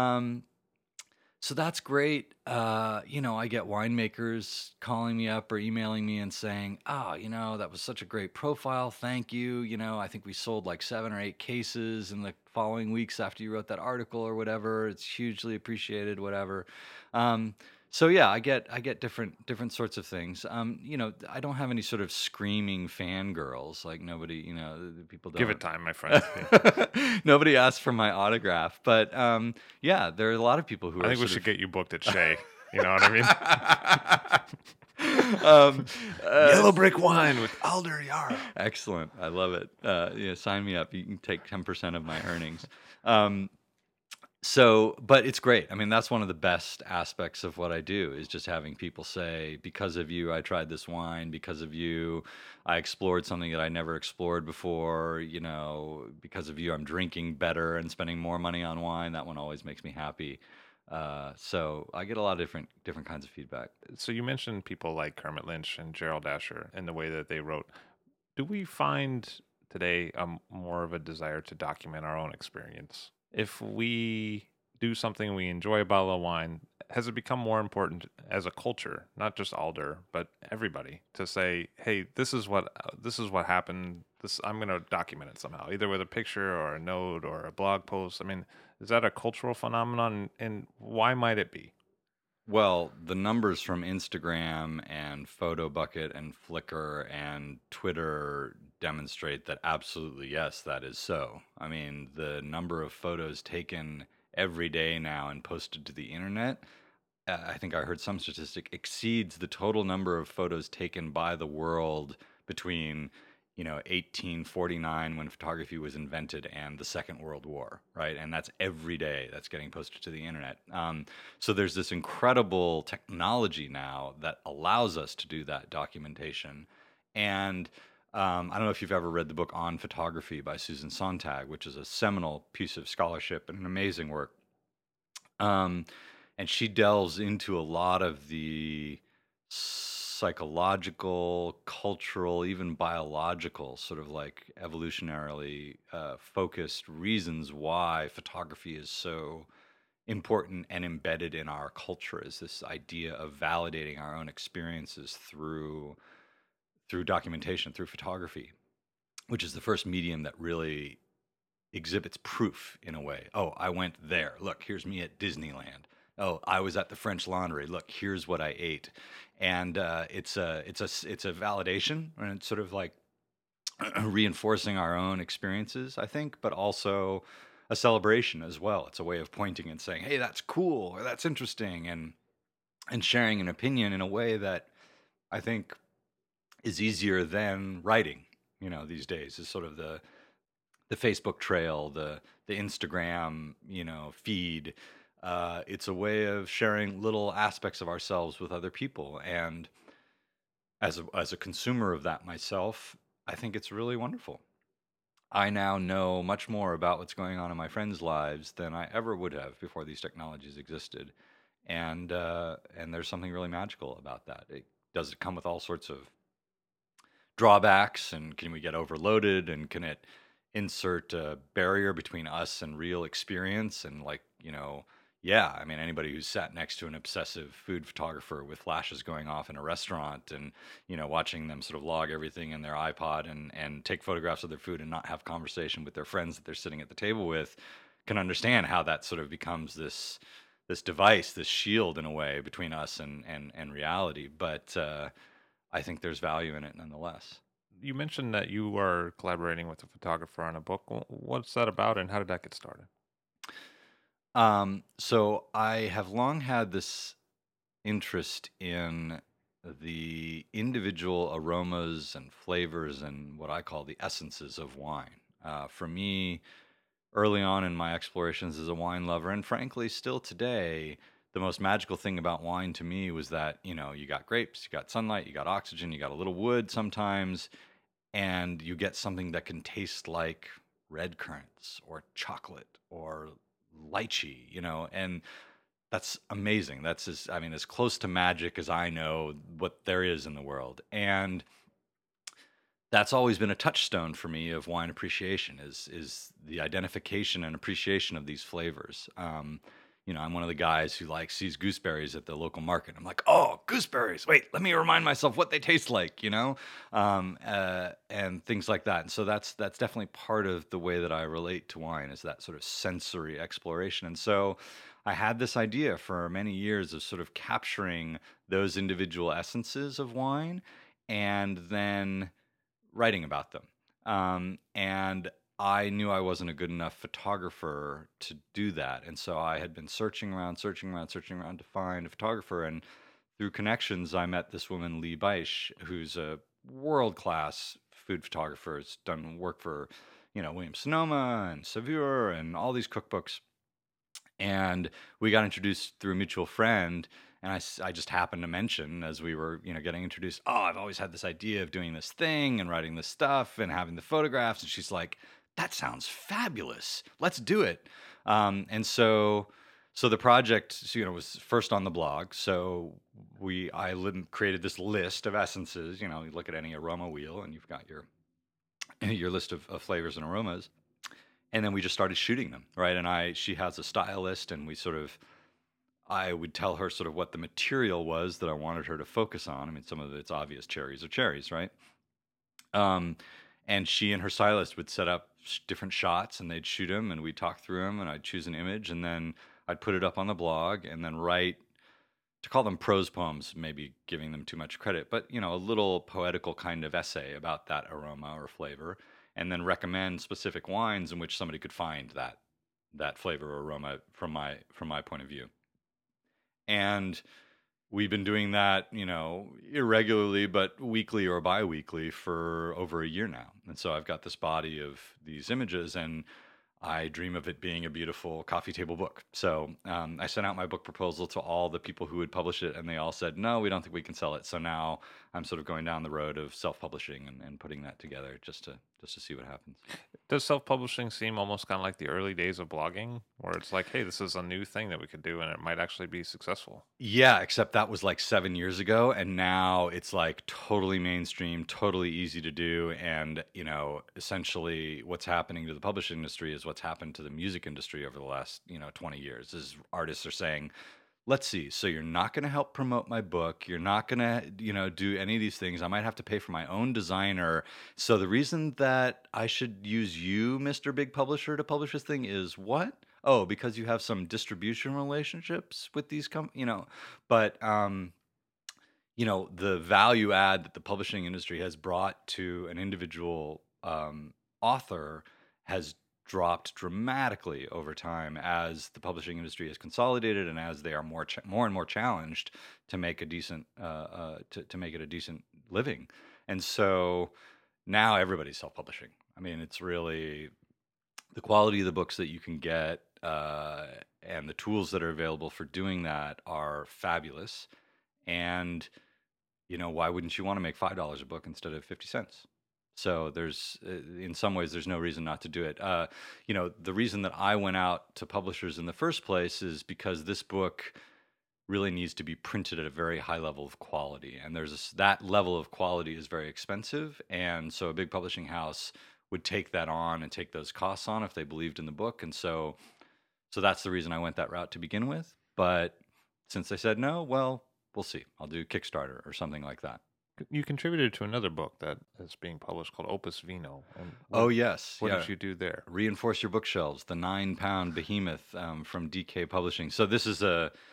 So that's great. I get winemakers calling me up or emailing me and saying, that was such a great profile. Thank you. I think we sold like 7 or 8 cases in the following weeks after you wrote that article or whatever. It's hugely appreciated, whatever. So I get different sorts of things. I don't have any sort of screaming fangirls. Like nobody, people don't. Give it time, my friend. Nobody asks for my autograph, but there are a lot of people who. I think we should get you booked at Shea. You know what I mean? Yellow Brick Wine with Alder Yara. Excellent, I love it. Sign me up. You can take 10% of my earnings. But it's great. I mean, that's one of the best aspects of what I do is just having people say, because of you, I tried this wine. Because of you, I explored something that I never explored before. Because of you, I'm drinking better and spending more money on wine. That one always makes me happy. So I get a lot of different kinds of feedback. So you mentioned people like Kermit Lynch and Gerald Asher and the way that they wrote. Do we find today more of a desire to document our own experience? If we do something we enjoy a bottle of wine, has it become more important as a culture, not just Alder, but everybody, to say, "Hey, this is what happened. This I'm going to document it somehow, either with a picture or a note or a blog post." I mean, is that a cultural phenomenon, and why might it be? Well, the numbers from Instagram and PhotoBucket and Flickr and Twitter demonstrate that absolutely yes, that is so. I mean, the number of photos taken every day now and posted to the internet, I think I heard some statistic exceeds the total number of photos taken by the world between 1849 when photography was invented and the Second World War, right? And that's every day that's getting posted to the internet. So there's this incredible technology now that allows us to do that documentation. And I don't know if you've ever read the book On Photography by Susan Sontag, which is a seminal piece of scholarship and an amazing work. Um, and she delves into a lot of the psychological, cultural, even biological, sort of like evolutionarily focused reasons why photography is so important and embedded in our culture, is this idea of validating our own experiences through documentation, through photography, which is the first medium that really exhibits proof in a way. Oh, I went there. Look, here's me at Disneyland. Oh, I was at the French Laundry. Look, here's what I ate. And it's a validation, and it's sort of like reinforcing our own experiences, I think, but also a celebration as well. It's a way of pointing and saying, "Hey, that's cool," or "That's interesting," and sharing an opinion in a way that I think is easier than writing. These days is sort of the Facebook trail, the Instagram, feed. It's a way of sharing little aspects of ourselves with other people, and as a consumer of that myself, I think it's really wonderful. I now know much more about what's going on in my friends' lives than I ever would have before these technologies existed, and there's something really magical about that. It does come with all sorts of drawbacks, and can we get overloaded, and can it insert a barrier between us and real experience? And yeah, I mean, anybody who's sat next to an obsessive food photographer with flashes going off in a restaurant, and watching them sort of log everything in their iPod and take photographs of their food and not have conversation with their friends that they're sitting at the table with, can understand how that sort of becomes this device, this shield in a way between us and reality. But I think there's value in it nonetheless. You mentioned that you are collaborating with a photographer on a book. What's that about, and how did that get started? So I have long had this interest in the individual aromas and flavors and what I call the essences of wine. For me, early on in my explorations as a wine lover, and frankly, still today, the most magical thing about wine to me was that, you got grapes, you got sunlight, you got oxygen, you got a little wood sometimes, and you get something that can taste like red currants or chocolate or lychee, and that's amazing. That's as close to magic as I know what there is in the world. And that's always been a touchstone for me of wine appreciation, is the identification and appreciation of these flavors. I'm one of the guys who sees gooseberries at the local market. I'm like, oh, gooseberries! Wait, let me remind myself what they taste like, and things like that. And so that's definitely part of the way that I relate to wine, is that sort of sensory exploration. And so I had this idea for many years of sort of capturing those individual essences of wine, and then writing about them. And I knew I wasn't a good enough photographer to do that. And so I had been searching around to find a photographer. And through connections, I met this woman, Lee Beisch, who's a world class food photographer. Has done work for, Williams Sonoma and Saveur and all these cookbooks. And we got introduced through a mutual friend, and I just happened to mention as we were, getting introduced, oh, I've always had this idea of doing this thing and writing this stuff and having the photographs. And she's like, that sounds fabulous. Let's do it. And so the project, was first on the blog. So created this list of essences. You look at any aroma wheel, and you've got your list of flavors and aromas, and then we just started shooting them, right? And she has a stylist, and I would tell her sort of what the material was that I wanted her to focus on. I mean, some of it's obvious, cherries are cherries, right? Um, and she and her stylist would set up different shots, and they'd shoot them, and we'd talk through them, and I'd choose an image, and then I'd put it up on the blog, and then write, to call them prose poems, maybe giving them too much credit, but a little poetical kind of essay about that aroma or flavor, and then recommend specific wines in which somebody could find that flavor or aroma from my point of view. And we've been doing that, irregularly, but weekly or bi-weekly for over a year now. And so I've got this body of these images, and I dream of it being a beautiful coffee table book. So I sent out my book proposal to all the people who would publish it, and they all said, no, we don't think we can sell it. So now I'm sort of going down the road of self-publishing and putting that together just to see what happens. Does self-publishing seem almost kind of like the early days of blogging, where it's like, hey, this is a new thing that we could do, and it might actually be successful? Yeah, except that was like 7 years ago, and now it's like totally mainstream, totally easy to do. And, essentially what's happening to the publishing industry is what's happened to the music industry over the last, 20 years, is artists are saying, let's see, so you're not going to help promote my book. You're not going to, do any of these things. I might have to pay for my own designer. So the reason that I should use you, Mr. Big Publisher, to publish this thing is what? Oh, because you have some distribution relationships with these but the value add that the publishing industry has brought to an individual author has dropped dramatically over time as the publishing industry has consolidated, and as they are more and more challenged to make a decent to make it a decent living. And so now everybody's self-publishing. I mean, it's really the quality of the books that you can get, and the tools that are available for doing that are fabulous. And why wouldn't you want to make $5 a book instead of 50 cents? So there's, in some ways, there's no reason not to do it. The reason that I went out to publishers in the first place is because this book really needs to be printed at a very high level of quality, and that level of quality is very expensive. And so a big publishing house would take that on and take those costs on if they believed in the book. And so that's the reason I went that route to begin with. But since they said no, well, we'll see. I'll do Kickstarter or something like that. You contributed to another book that is being published called Opus Vino. And Oh, yes. what Yeah. did you do there? Reinforce Your Bookshelves, the 9-pound behemoth from DK Publishing. So this is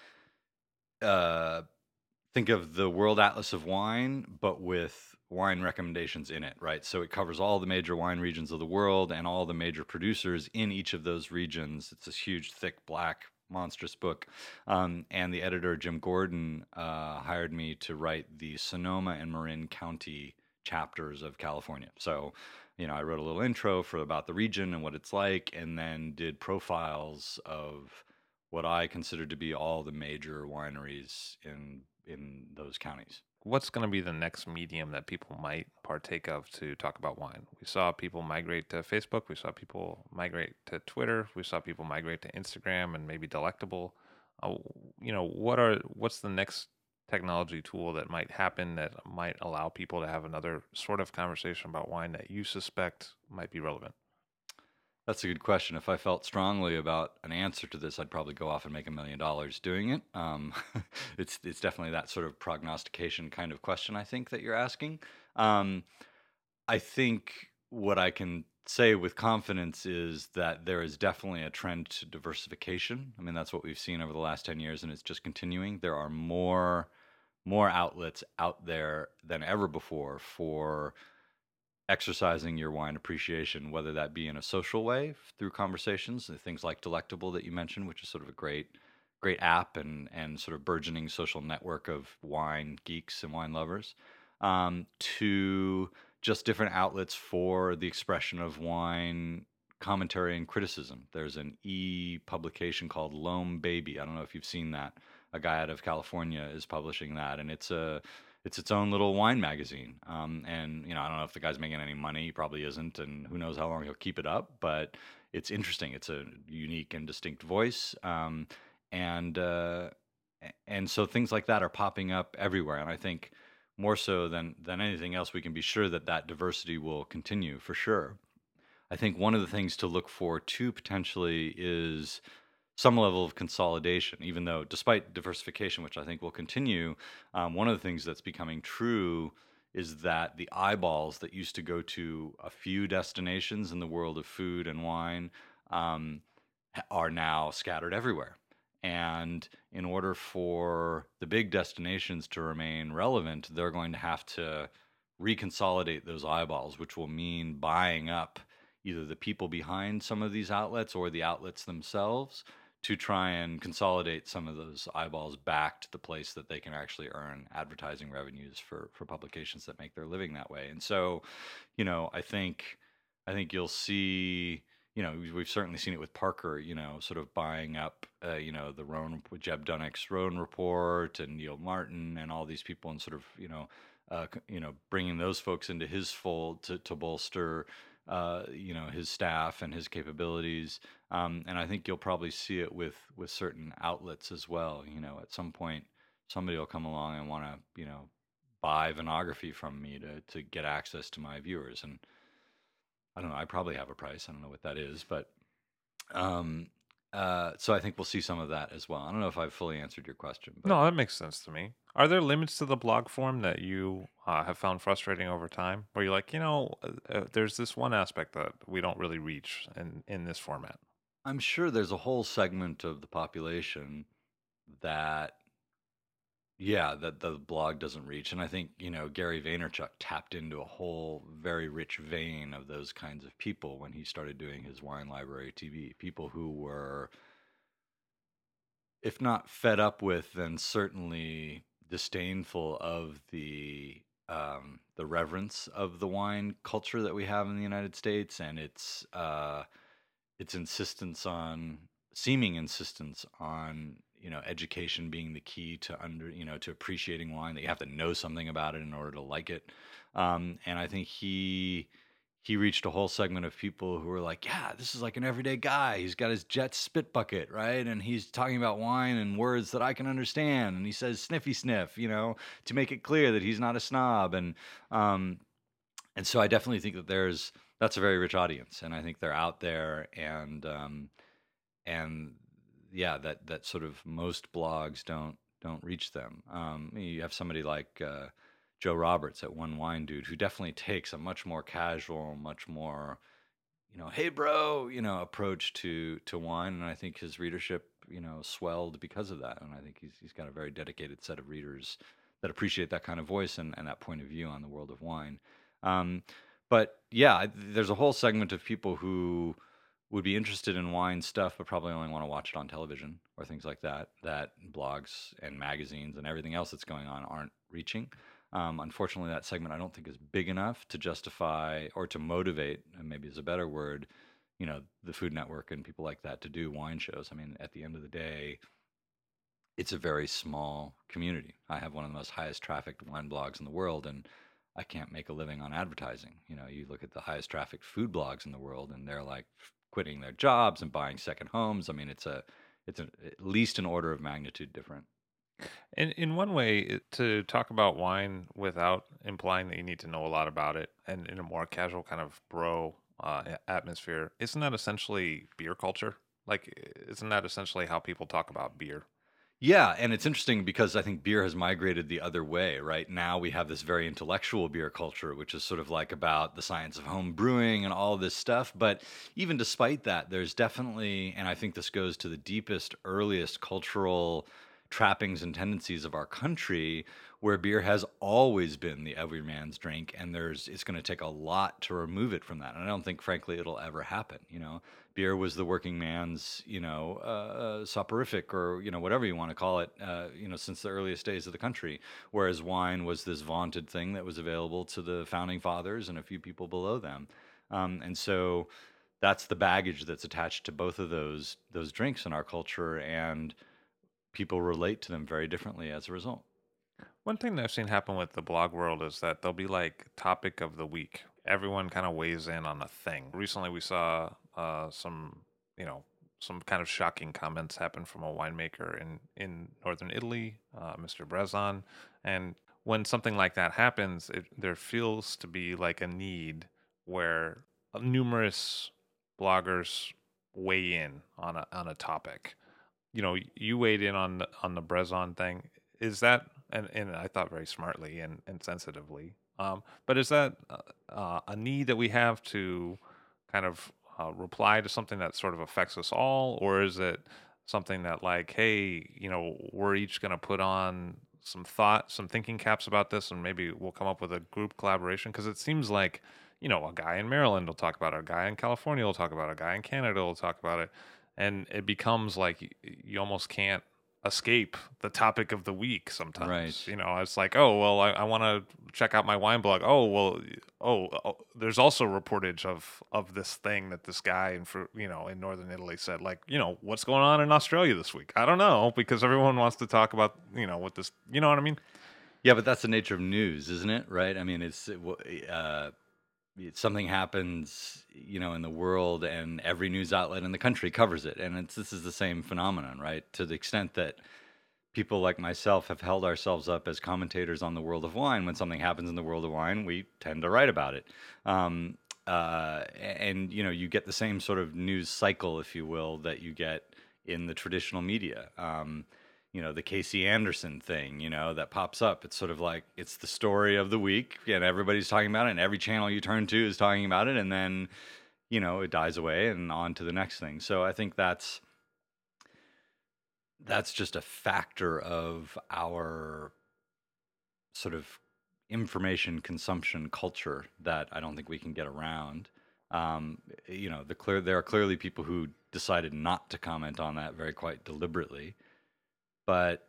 think of the World Atlas of Wine, but with wine recommendations in it, right? So it covers all the major wine regions of the world and all the major producers in each of those regions. It's this huge, thick, black, monstrous book. And the editor, Jim Gordon, hired me to write the Sonoma and Marin County chapters of California. So, I wrote a little intro about the region and what it's like, and then did profiles of what I consider to be all the major wineries in those counties. What's going to be the next medium that people might partake of to talk about wine? We saw people migrate to Facebook. We saw people migrate to Twitter. We saw people migrate to Instagram and maybe Delectable. What's the next technology tool that might happen that might allow people to have another sort of conversation about wine that you suspect might be relevant? That's a good question. If I felt strongly about an answer to this, I'd probably go off and make $1 million doing it. It's definitely that sort of prognostication kind of question, I think, that you're asking. I think what I can say with confidence is that there is definitely a trend to diversification. I mean, that's what we've seen over the last 10 years, and it's just continuing. There are more outlets out there than ever before for exercising your wine appreciation, whether that be in a social way through conversations, things like Delectable that you mentioned, which is sort of a great app and sort of burgeoning social network of wine geeks and wine lovers, to just different outlets for the expression of wine commentary and criticism. There's an publication called Loam Baby. I don't know if you've seen that. A guy out of California is publishing that, and it's its own little wine magazine. And I don't know if the guy's making any money. He probably isn't, and who knows how long he'll keep it up. But it's interesting. It's a unique and distinct voice, and and so things like that are popping up everywhere. And I think more so than anything else, we can be sure that that diversity will continue for sure. I think one of the things to look for too potentially is some level of consolidation, even though despite diversification, which I think will continue, one of the things that's becoming true is that the eyeballs that used to go to a few destinations in the world of food and wine um, are now scattered everywhere. And in order for the big destinations to remain relevant, they're going to have to reconsolidate those eyeballs, which will mean buying up either the people behind some of these outlets or the outlets themselves to try and consolidate some of those eyeballs back to the place that they can actually earn advertising revenues for publications that make their living that way. And so, I think you'll see, we've certainly seen it with Parker, sort of buying up, the Roan, Jeb Dunnick's Roan Report and Neil Martin and all these people, and sort of, bringing those folks into his fold to bolster, his staff and his capabilities. And I think you'll probably see it with certain outlets as well. At some point, somebody will come along and want to, buy Vinography from me to get access to my viewers. And I don't know, I probably have a price. I don't know what that is, but um, so I think we'll see some of that as well. I don't know if I've fully answered your question, but No, that makes sense to me. Are there limits to the blog form that you have found frustrating over time? Where you're like, there's this one aspect that we don't really reach in this format. I'm sure there's a whole segment of the population that, yeah, that the blog doesn't reach. And I think, Gary Vaynerchuk tapped into a whole very rich vein of those kinds of people when he started doing his Wine Library TV. People who were, if not fed up with, then certainly disdainful of the reverence of the wine culture that we have in the United States, and its seeming insistence on education being the key to appreciating wine, that you have to know something about it in order to like it. And I think he reached a whole segment of people who were like, yeah, this is like an everyday guy. He's got his Jet spit bucket, right? And he's talking about wine in words that I can understand. And he says sniffy sniff, to make it clear that he's not a snob. And so I definitely think that's a very rich audience. And I think they're out there, and yeah, that sort of most blogs don't reach them. You have somebody like Joe Roberts at One Wine Dude, who definitely takes a much more casual, much more, hey bro, approach to wine, and I think his readership, swelled because of that. And I think he's got a very dedicated set of readers that appreciate that kind of voice and that point of view on the world of wine. But yeah, there's a whole segment of people who would be interested in wine stuff, but probably only want to watch it on television or things like that, that blogs and magazines and everything else that's going on aren't reaching. Unfortunately, that segment I don't think is big enough to justify or to motivate, and maybe is a better word, the Food Network and people like that to do wine shows. I mean, at the end of the day, it's a very small community. I have one of the most highest trafficked wine blogs in the world, and I can't make a living on advertising. You look at the highest trafficked food blogs in the world, and they're like quitting their jobs and buying second homes. I mean, it's at least an order of magnitude different. In one way, to talk about wine without implying that you need to know a lot about it, and in a more casual kind of bro atmosphere, isn't that essentially beer culture? Like, isn't that essentially how people talk about beer? Yeah, and it's interesting because I think beer has migrated the other way. Right now, we have this very intellectual beer culture, which is sort of like about the science of home brewing and all this stuff. But even despite that, there's definitely, and I think this goes to the deepest, earliest cultural trappings and tendencies of our country, where beer has always been the everyman's drink, and it's going to take a lot to remove it from that. And I don't think, frankly, it'll ever happen. Beer was the working man's, soporific, or whatever you want to call it, since the earliest days of the country. Whereas wine was this vaunted thing that was available to the founding fathers and a few people below them, and so that's the baggage that's attached to both of those drinks in our culture, and people relate to them very differently as a result. One thing that I've seen happen with the blog world is that there'll be like topic of the week. Everyone kind of weighs in on a thing. Recently, we saw some, you know, some kind of shocking comments happen from a winemaker in northern Italy, Mr. Brezon. And when something like that happens, there feels to be like a need where numerous bloggers weigh in on a topic. You know, you weighed in on the Brezon thing. Is that and I thought very smartly and sensitively. But is that a need that we have to kind of reply to something that sort of affects us all, or is it something that like, hey, you know, we're each going to put on some thought, some thinking caps about this, and maybe we'll come up with a group collaboration? Because it seems like, you know, a guy in Maryland will talk about it, a guy in California will talk about it, a guy in Canada will talk about it, and it becomes like you almost can't escape the topic of the week sometimes. Right. You know, it's like, oh, well, I want to check out my wine blog. Oh, well, there's also reportage of this thing that this guy in northern Italy said, like, you know, what's going on in Australia this week? I don't know, because everyone wants to talk about, you know, what this, you know what I mean? Yeah, but that's the nature of news, isn't it? Right? I mean, something happens, you know, in the world, and every news outlet in the country covers it, and this is the same phenomenon, right? To the extent that people like myself have held ourselves up as commentators on the world of wine, when something happens in the world of wine, we tend to write about it. And you know, you get the same sort of news cycle, if you will, that you get in the traditional media. You know, the Casey Anderson thing, you know, that pops up. It's sort of like, it's the story of the week, and everybody's talking about it, and every channel you turn to is talking about it, and then, you know, it dies away and on to the next thing. So I think that's just a factor of our sort of information consumption culture that I don't think we can get around. You know, there are clearly people who decided not to comment on that very quite deliberately. But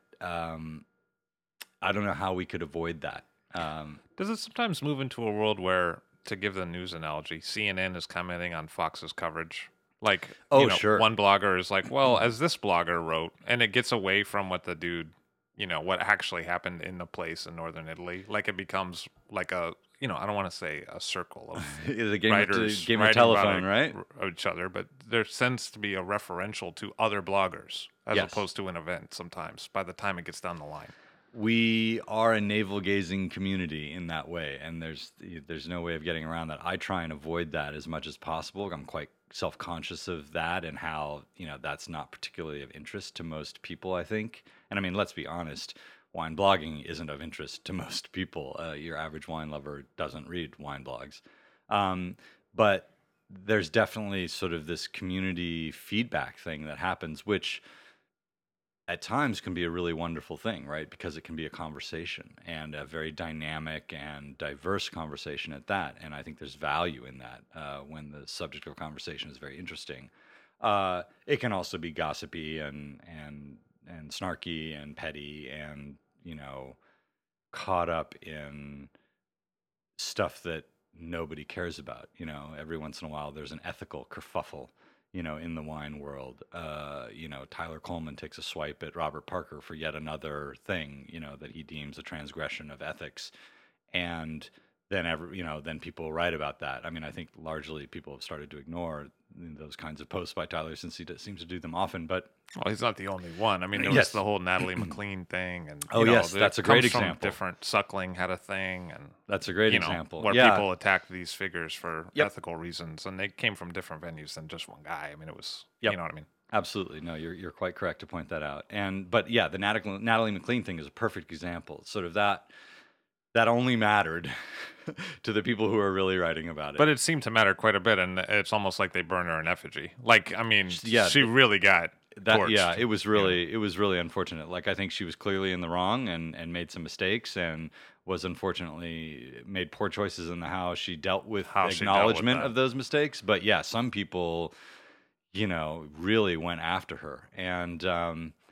I don't know how we could avoid that. Does it sometimes move into a world where, to give the news analogy, CNN is commenting on Fox's coverage? Like, sure. One blogger is like, well, as this blogger wrote, and it gets away from what the dude, you know, what actually happened in the place in northern Italy. Like, it becomes like a, you know, I don't want to say a circle of the game writers game of writing telephone, about right? each other, but there tends to be a referential to other bloggers as Yes. opposed to an event sometimes by the time it gets down the line. We are a navel-gazing community in that way, and there's no way of getting around that. I try and avoid that as much as possible. I'm quite self-conscious of that, and how, you know, that's not particularly of interest to most people, I think. And I mean, let's be honest, wine blogging isn't of interest to most people. Your average wine lover doesn't read wine blogs. But there's definitely sort of this community feedback thing that happens, which at times can be a really wonderful thing, right? Because it can be a conversation, and a very dynamic and diverse conversation at that. And I think there's value in that when the subject of conversation is very interesting. It can also be gossipy and snarky and petty, and, you know, caught up in stuff that nobody cares about. You know, every once in a while there's an ethical kerfuffle, you know, in the wine world. You know, Tyler Coleman takes a swipe at Robert Parker for yet another thing, you know, that he deems a transgression of ethics. And then then people write about that. I mean, I think largely people have started to ignore those kinds of posts by Tyler, since he seems to do them often. But well, he's not the only one. I mean, there was yes, the whole Natalie McLean thing, and yes, that's a great comes from example. Different Suckling had a thing, and that's a great you know, example where yeah. people attacked these figures for Yep. ethical reasons, and they came from different venues than just one guy. I mean, it was, Yep. you know what I mean? Absolutely. No, you're quite correct to point that out. But yeah, the Natalie McLean thing is a perfect example. Sort of that only mattered to the people who are really writing about it. But it seemed to matter quite a bit, and it's almost like they burn her in effigy. Like, I mean, Yeah, she really got torched. Yeah, it was really unfortunate. Like, I think she was clearly in the wrong and made some mistakes, and was unfortunately made poor choices in how she dealt with acknowledgement of those mistakes. But yeah, some people, you know, really went after her. And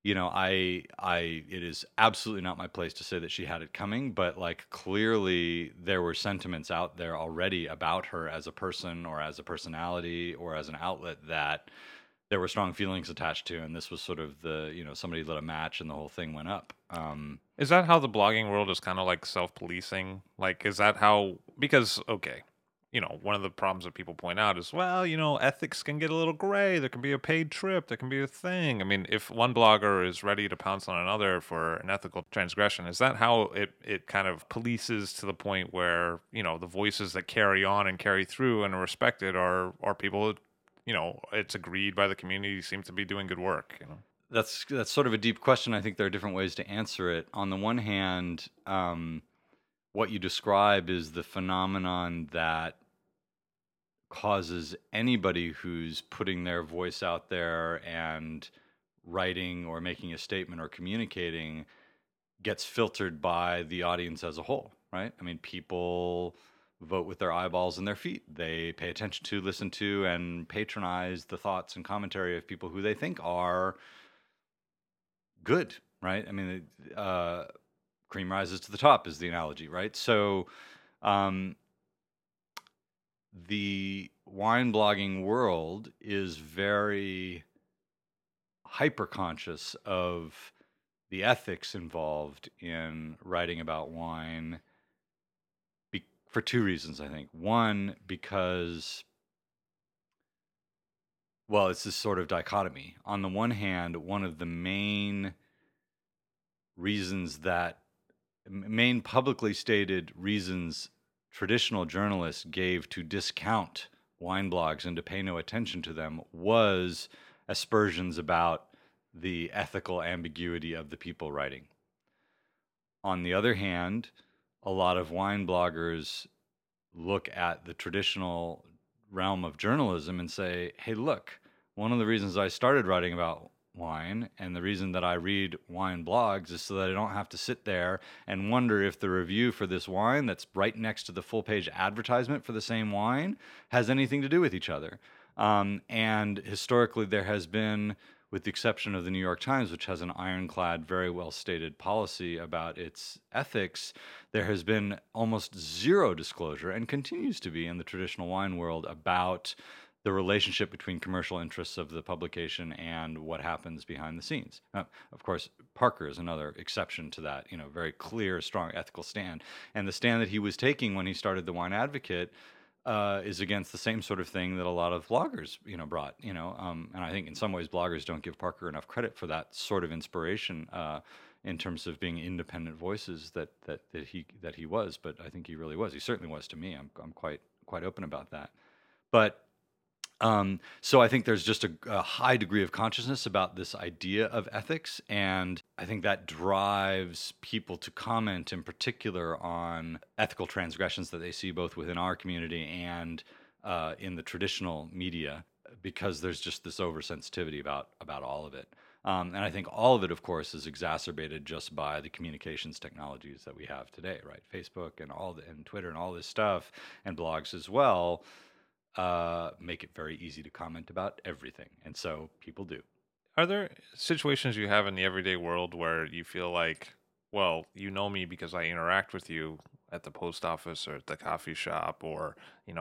it is absolutely not my place to say that she had it coming, but like clearly there were sentiments out there already about her as a person or as a personality or as an outlet that there were strong feelings attached to, and this was sort of somebody lit a match and the whole thing went up. Is that how the blogging world is kind of like self-policing? Like, is that how? Because okay, one of the problems that people point out is, well, ethics can get a little gray. There can be a paid trip. There can be a thing. I mean, if one blogger is ready to pounce on another for an ethical transgression, is that how it kind of polices to the point where the voices that carry on and carry through and are respected are people? It's agreed by the community seem to be doing good work. That's sort of a deep question. I think there are different ways to answer it. On the one hand, what you describe is the phenomenon that causes anybody who's putting their voice out there and writing or making a statement or communicating gets filtered by the audience as a whole, right? I mean, people vote with their eyeballs and their feet. They pay attention to, listen to, and patronize the thoughts and commentary of people who they think are good, right? I mean, cream rises to the top is the analogy, right? So, the wine blogging world is very hyper conscious of the ethics involved in writing about wine for two reasons, I think. One, because, well, it's this sort of dichotomy. On the one hand, one of the main publicly stated reasons traditional journalists gave to discount wine blogs and to pay no attention to them was aspersions about the ethical ambiguity of the people writing. On the other hand, a lot of wine bloggers look at the traditional realm of journalism and say, hey, look, one of the reasons I started writing about wine and the reason that I read wine blogs is so that I don't have to sit there and wonder if the review for this wine that's right next to the full page advertisement for the same wine has anything to do with each other. And historically, there has been, with the exception of the New York Times, which has an ironclad, very well stated policy about its ethics, there has been almost zero disclosure and continues to be in the traditional wine world about the relationship between commercial interests of the publication and what happens behind the scenes. Of course, Parker is another exception to that, very clear, strong ethical stand. And the stand that he was taking when he started the Wine Advocate is against the same sort of thing that a lot of bloggers, brought, and I think in some ways bloggers don't give Parker enough credit for that sort of inspiration in terms of being independent voices that he was, but I think he really was. He certainly was to me. I'm quite open about that. But so I think there's just a high degree of consciousness about this idea of ethics, and I think that drives people to comment in particular on ethical transgressions that they see both within our community and in the traditional media, because there's just this oversensitivity about all of it. And I think all of it, of course, is exacerbated just by the communications technologies that we have today, right? Facebook and Twitter and all this stuff, and blogs as well. Make it very easy to comment about everything. And so people do. Are there situations you have in the everyday world where you feel like, well, you know me because I interact with you at the post office or at the coffee shop or,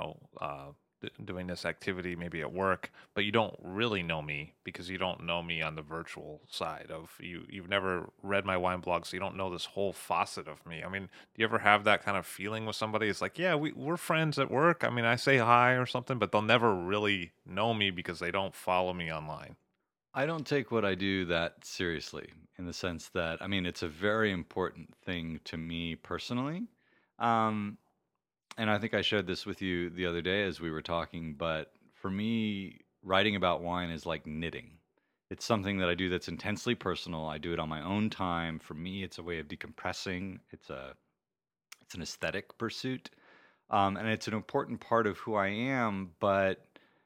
doing this activity maybe at work, but you don't really know me because you don't know me on the virtual side of you. You've never read my wine blog, so you don't know this whole facet of me. I mean, do you ever have that kind of feeling with somebody? It's like, yeah, we're friends at work. I mean, I say hi or something, but they'll never really know me because they don't follow me online. I don't take what I do that seriously in the sense that, I mean, it's a very important thing to me personally. Um, and I think I shared this with you the other day as we were talking, but for me, writing about wine is like knitting. It's something that I do that's intensely personal. I do it on my own time. For me, it's a way of decompressing. It's an aesthetic pursuit. And it's an important part of who I am, but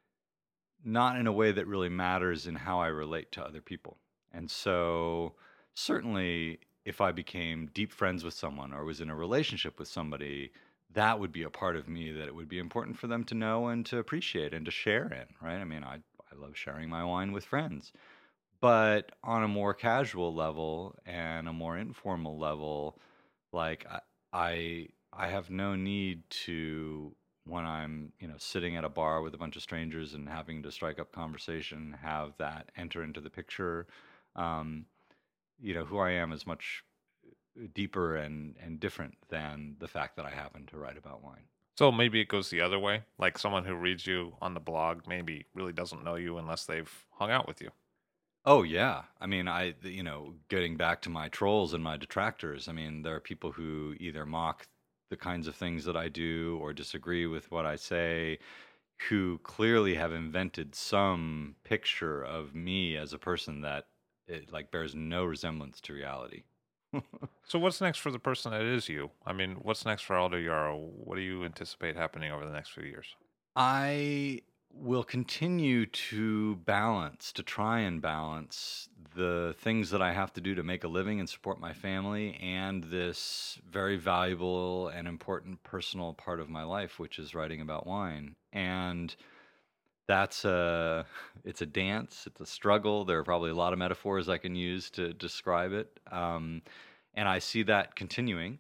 not in a way that really matters in how I relate to other people. And so, certainly, if I became deep friends with someone or was in a relationship with somebody, that would be a part of me that it would be important for them to know and to appreciate and to share in, right? I mean, I love sharing my wine with friends. But on a more casual level and a more informal level, like I have no need to, when I'm, sitting at a bar with a bunch of strangers and having to strike up conversation, have that enter into the picture. Um, who I am is much deeper and different than the fact that I happen to write about wine. So maybe it goes the other way. Like someone who reads you on the blog maybe really doesn't know you unless they've hung out with you. Oh yeah. I mean, getting back to my trolls and my detractors, I mean, there are people who either mock the kinds of things that I do or disagree with what I say, who clearly have invented some picture of me as a person that it like bears no resemblance to reality. So what's next for the person that is you? I mean, what's next for Aldo Yarrow? What do you anticipate happening over the next few years? I will continue to try and balance the things that I have to do to make a living and support my family and this very valuable and important personal part of my life, which is writing about wine. And that's it's a dance, it's a struggle. There are probably a lot of metaphors I can use to describe it. And I see that continuing.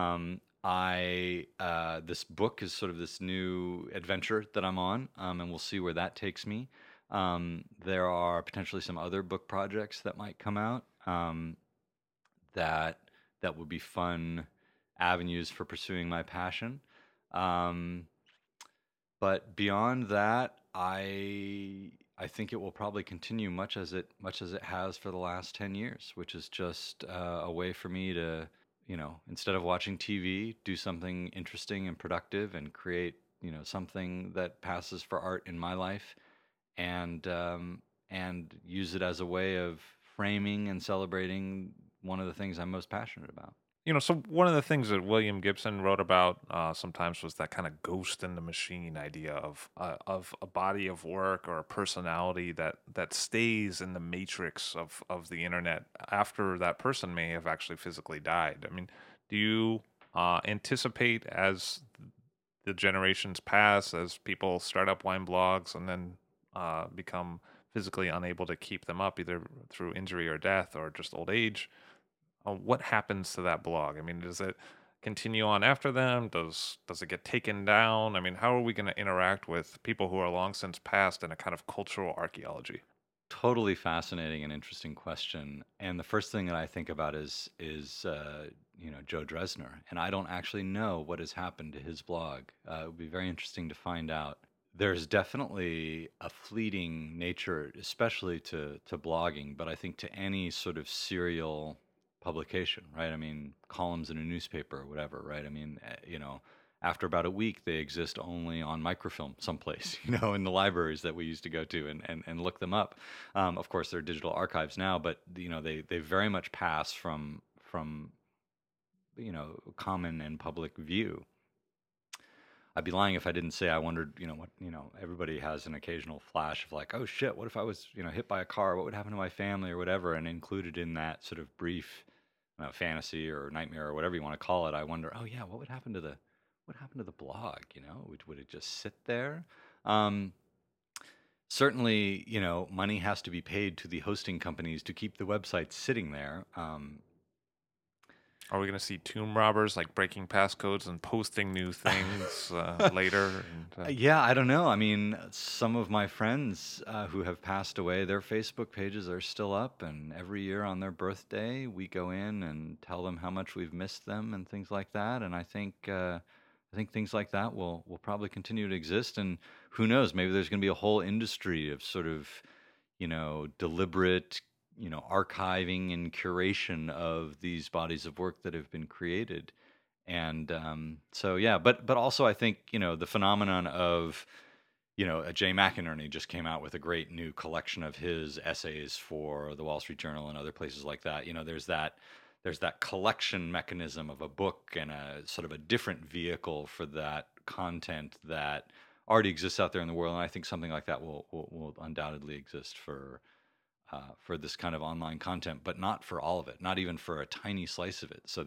I This book is sort of this new adventure that I'm on, and we'll see where that takes me. There are potentially some other book projects that might come out, that would be fun avenues for pursuing my passion. Um, but beyond that, I think it will probably continue much as it has for the last 10 years, which is just a way for me to, instead of watching TV, do something interesting and productive and create, something that passes for art in my life, and use it as a way of framing and celebrating one of the things I'm most passionate about. So one of the things that William Gibson wrote about sometimes was that kind of ghost in the machine idea of a body of work or a personality that stays in the matrix of the internet after that person may have actually physically died. I mean, do you anticipate as the generations pass, as people start up wine blogs and then become physically unable to keep them up either through injury or death or just old age? What happens to that blog? I mean, does it continue on after them? Does it get taken down? I mean, how are we going to interact with people who are long since passed in a kind of cultural archaeology? Totally fascinating and interesting question. And the first thing that I think about is Joe Dresner, and I don't actually know what has happened to his blog. It would be very interesting to find out. There's definitely a fleeting nature, especially to blogging, but I think to any sort of serial publication, right? I mean, columns in a newspaper or whatever, right? I mean, after about a week, they exist only on microfilm someplace, in the libraries that we used to go to and look them up. Of course, they're digital archives now, but they very much pass from common and public view. I'd be lying if I didn't say I wondered, what, everybody has an occasional flash of like, oh shit, what if I was, hit by a car? What would happen to my family or whatever? And included in that sort of brief fantasy or nightmare or whatever you want to call it, I wonder, oh yeah, what happened to the blog? Would it just sit there? Um, Certainly, money has to be paid to the hosting companies to keep the website sitting there. Are we going to see tomb robbers like breaking passcodes and posting new things later? And, Yeah, I don't know. I mean, some of my friends who have passed away, their Facebook pages are still up, and every year on their birthday, we go in and tell them how much we've missed them and things like that. And I think things like that will probably continue to exist. And who knows? Maybe there's going to be a whole industry of sort of, deliberate, archiving and curation of these bodies of work that have been created. And so, yeah, but also I think, the phenomenon of, Jay McInerney just came out with a great new collection of his essays for the Wall Street Journal and other places like that. There's that collection mechanism of a book and a sort of a different vehicle for that content that already exists out there in the world. And I think something like that will undoubtedly exist for this kind of online content, but not for all of it, not even for a tiny slice of it. So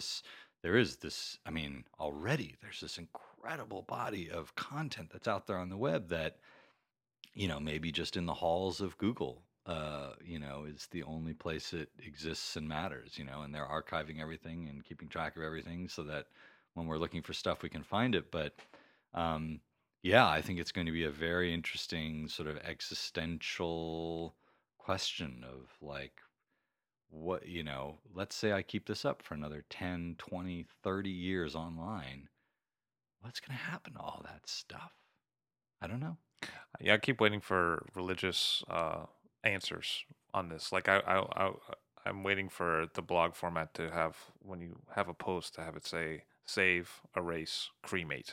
I mean, already there's this incredible body of content that's out there on the web that, maybe just in the halls of Google, is the only place it exists and matters, and they're archiving everything and keeping track of everything so that when we're looking for stuff, we can find it. But um, yeah, I think it's going to be a very interesting sort of existential question of like, what, let's say I keep this up for another 10, 20, 30 years online. What's going to happen to all that stuff? I don't know. Yeah, I keep waiting for religious answers on this. Like I'm waiting for the blog format to have, when you have a post, to have it say save, erase, cremate.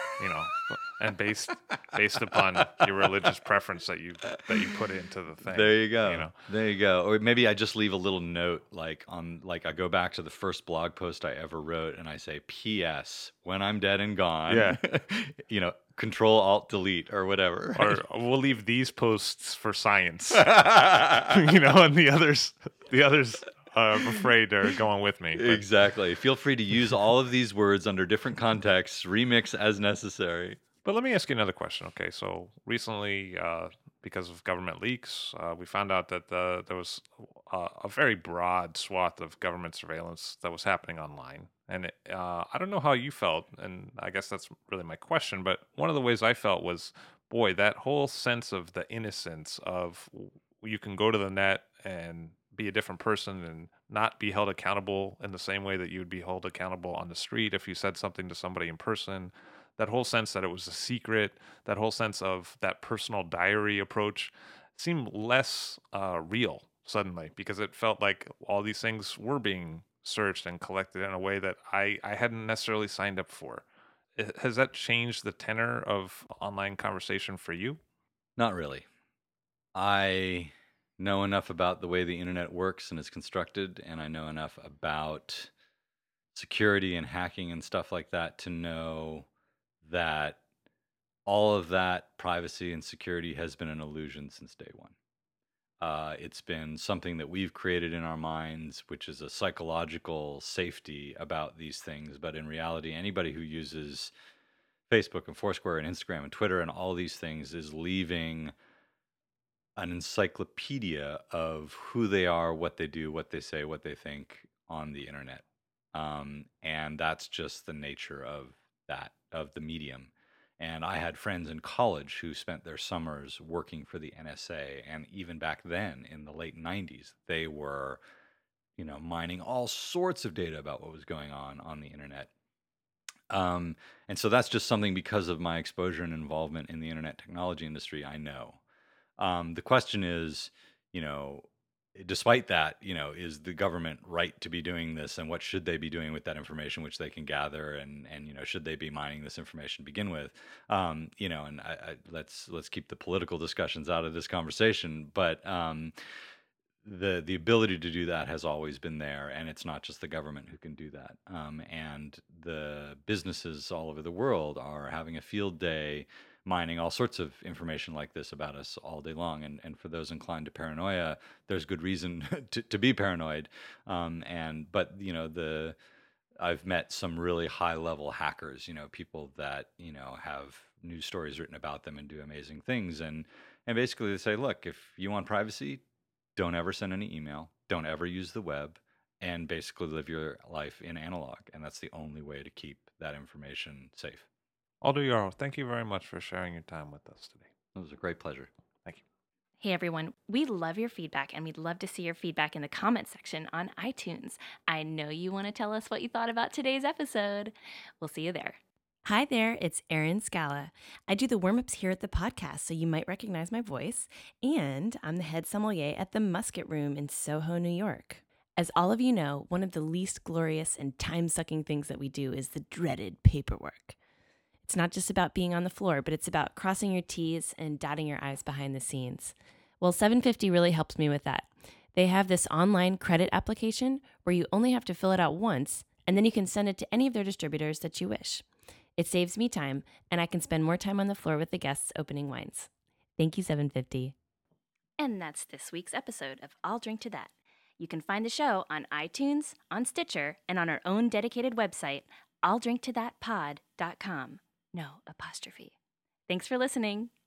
And based upon your religious preference that you put into the thing. There you go. You know. There you go. Or maybe I just leave a little note, like I go back to the first blog post I ever wrote, and I say, "P.S. When I'm dead and gone." Yeah. Control Alt Delete or whatever. Or we'll leave these posts for science. And the others I'm afraid are going with me. But. Exactly. Feel free to use all of these words under different contexts, remix as necessary. But let me ask you another question. Okay, so recently, because of government leaks, we found out that there was a very broad swath of government surveillance that was happening online. And I don't know how you felt, and I guess that's really my question, but one of the ways I felt was, boy, that whole sense of the innocence of you can go to the net and be a different person and not be held accountable in the same way that you would be held accountable on the street if you said something to somebody in person. That whole sense that it was a secret, that whole sense of that personal diary approach seemed less real suddenly, because it felt like all these things were being searched and collected in a way that I hadn't necessarily signed up for. Has that changed the tenor of online conversation for you? Not really. I know enough about the way the internet works and is constructed, and I know enough about security and hacking and stuff like that to know that all of that privacy and security has been an illusion since day one. It's been something that we've created in our minds, which is a psychological safety about these things. But in reality, anybody who uses Facebook and Foursquare and Instagram and Twitter and all these things is leaving an encyclopedia of who they are, what they do, what they say, what they think on the internet. And that's just the nature of the medium. And I had friends in college who spent their summers working for the NSA. And even back then, in the late 90s, they were, mining all sorts of data about what was going on the internet. And so that's just something, because of my exposure and involvement in the internet technology industry, I know. The question is, despite that, is the government right to be doing this, and what should they be doing with that information which they can gather, and should they be mining this information to begin with? And let's keep the political discussions out of this conversation, but the ability to do that has always been there, and it's not just the government who can do that. And the businesses all over the world are having a field day mining all sorts of information like this about us all day long. And for those inclined to paranoia, there's good reason to be paranoid. But I've met some really high level hackers, people that, have news stories written about them and do amazing things. And basically they say, look, if you want privacy, don't ever send any email, don't ever use the web, and basically live your life in analog. And that's the only way to keep that information safe. Aldo Yarrow, thank you very much for sharing your time with us today. It was a great pleasure. Thank you. Hey everyone, we love your feedback, and we'd love to see your feedback in the comment section on iTunes. I know you want to tell us what you thought about today's episode. We'll see you there. Hi there, it's Erin Scala. I do the warm-ups here at the podcast, so you might recognize my voice, and I'm the head sommelier at the Musket Room in Soho, New York. As all of you know, one of the least glorious and time-sucking things that we do is the dreaded paperwork. It's not just about being on the floor, but it's about crossing your T's and dotting your I's behind the scenes. Well, 750 really helps me with that. They have this online credit application where you only have to fill it out once, and then you can send it to any of their distributors that you wish. It saves me time, and I can spend more time on the floor with the guests opening wines. Thank you, 750. And that's this week's episode of I'll Drink to That. You can find the show on iTunes, on Stitcher, and on our own dedicated website, I'llDrinkToThatPod.com. No apostrophe. Thanks for listening.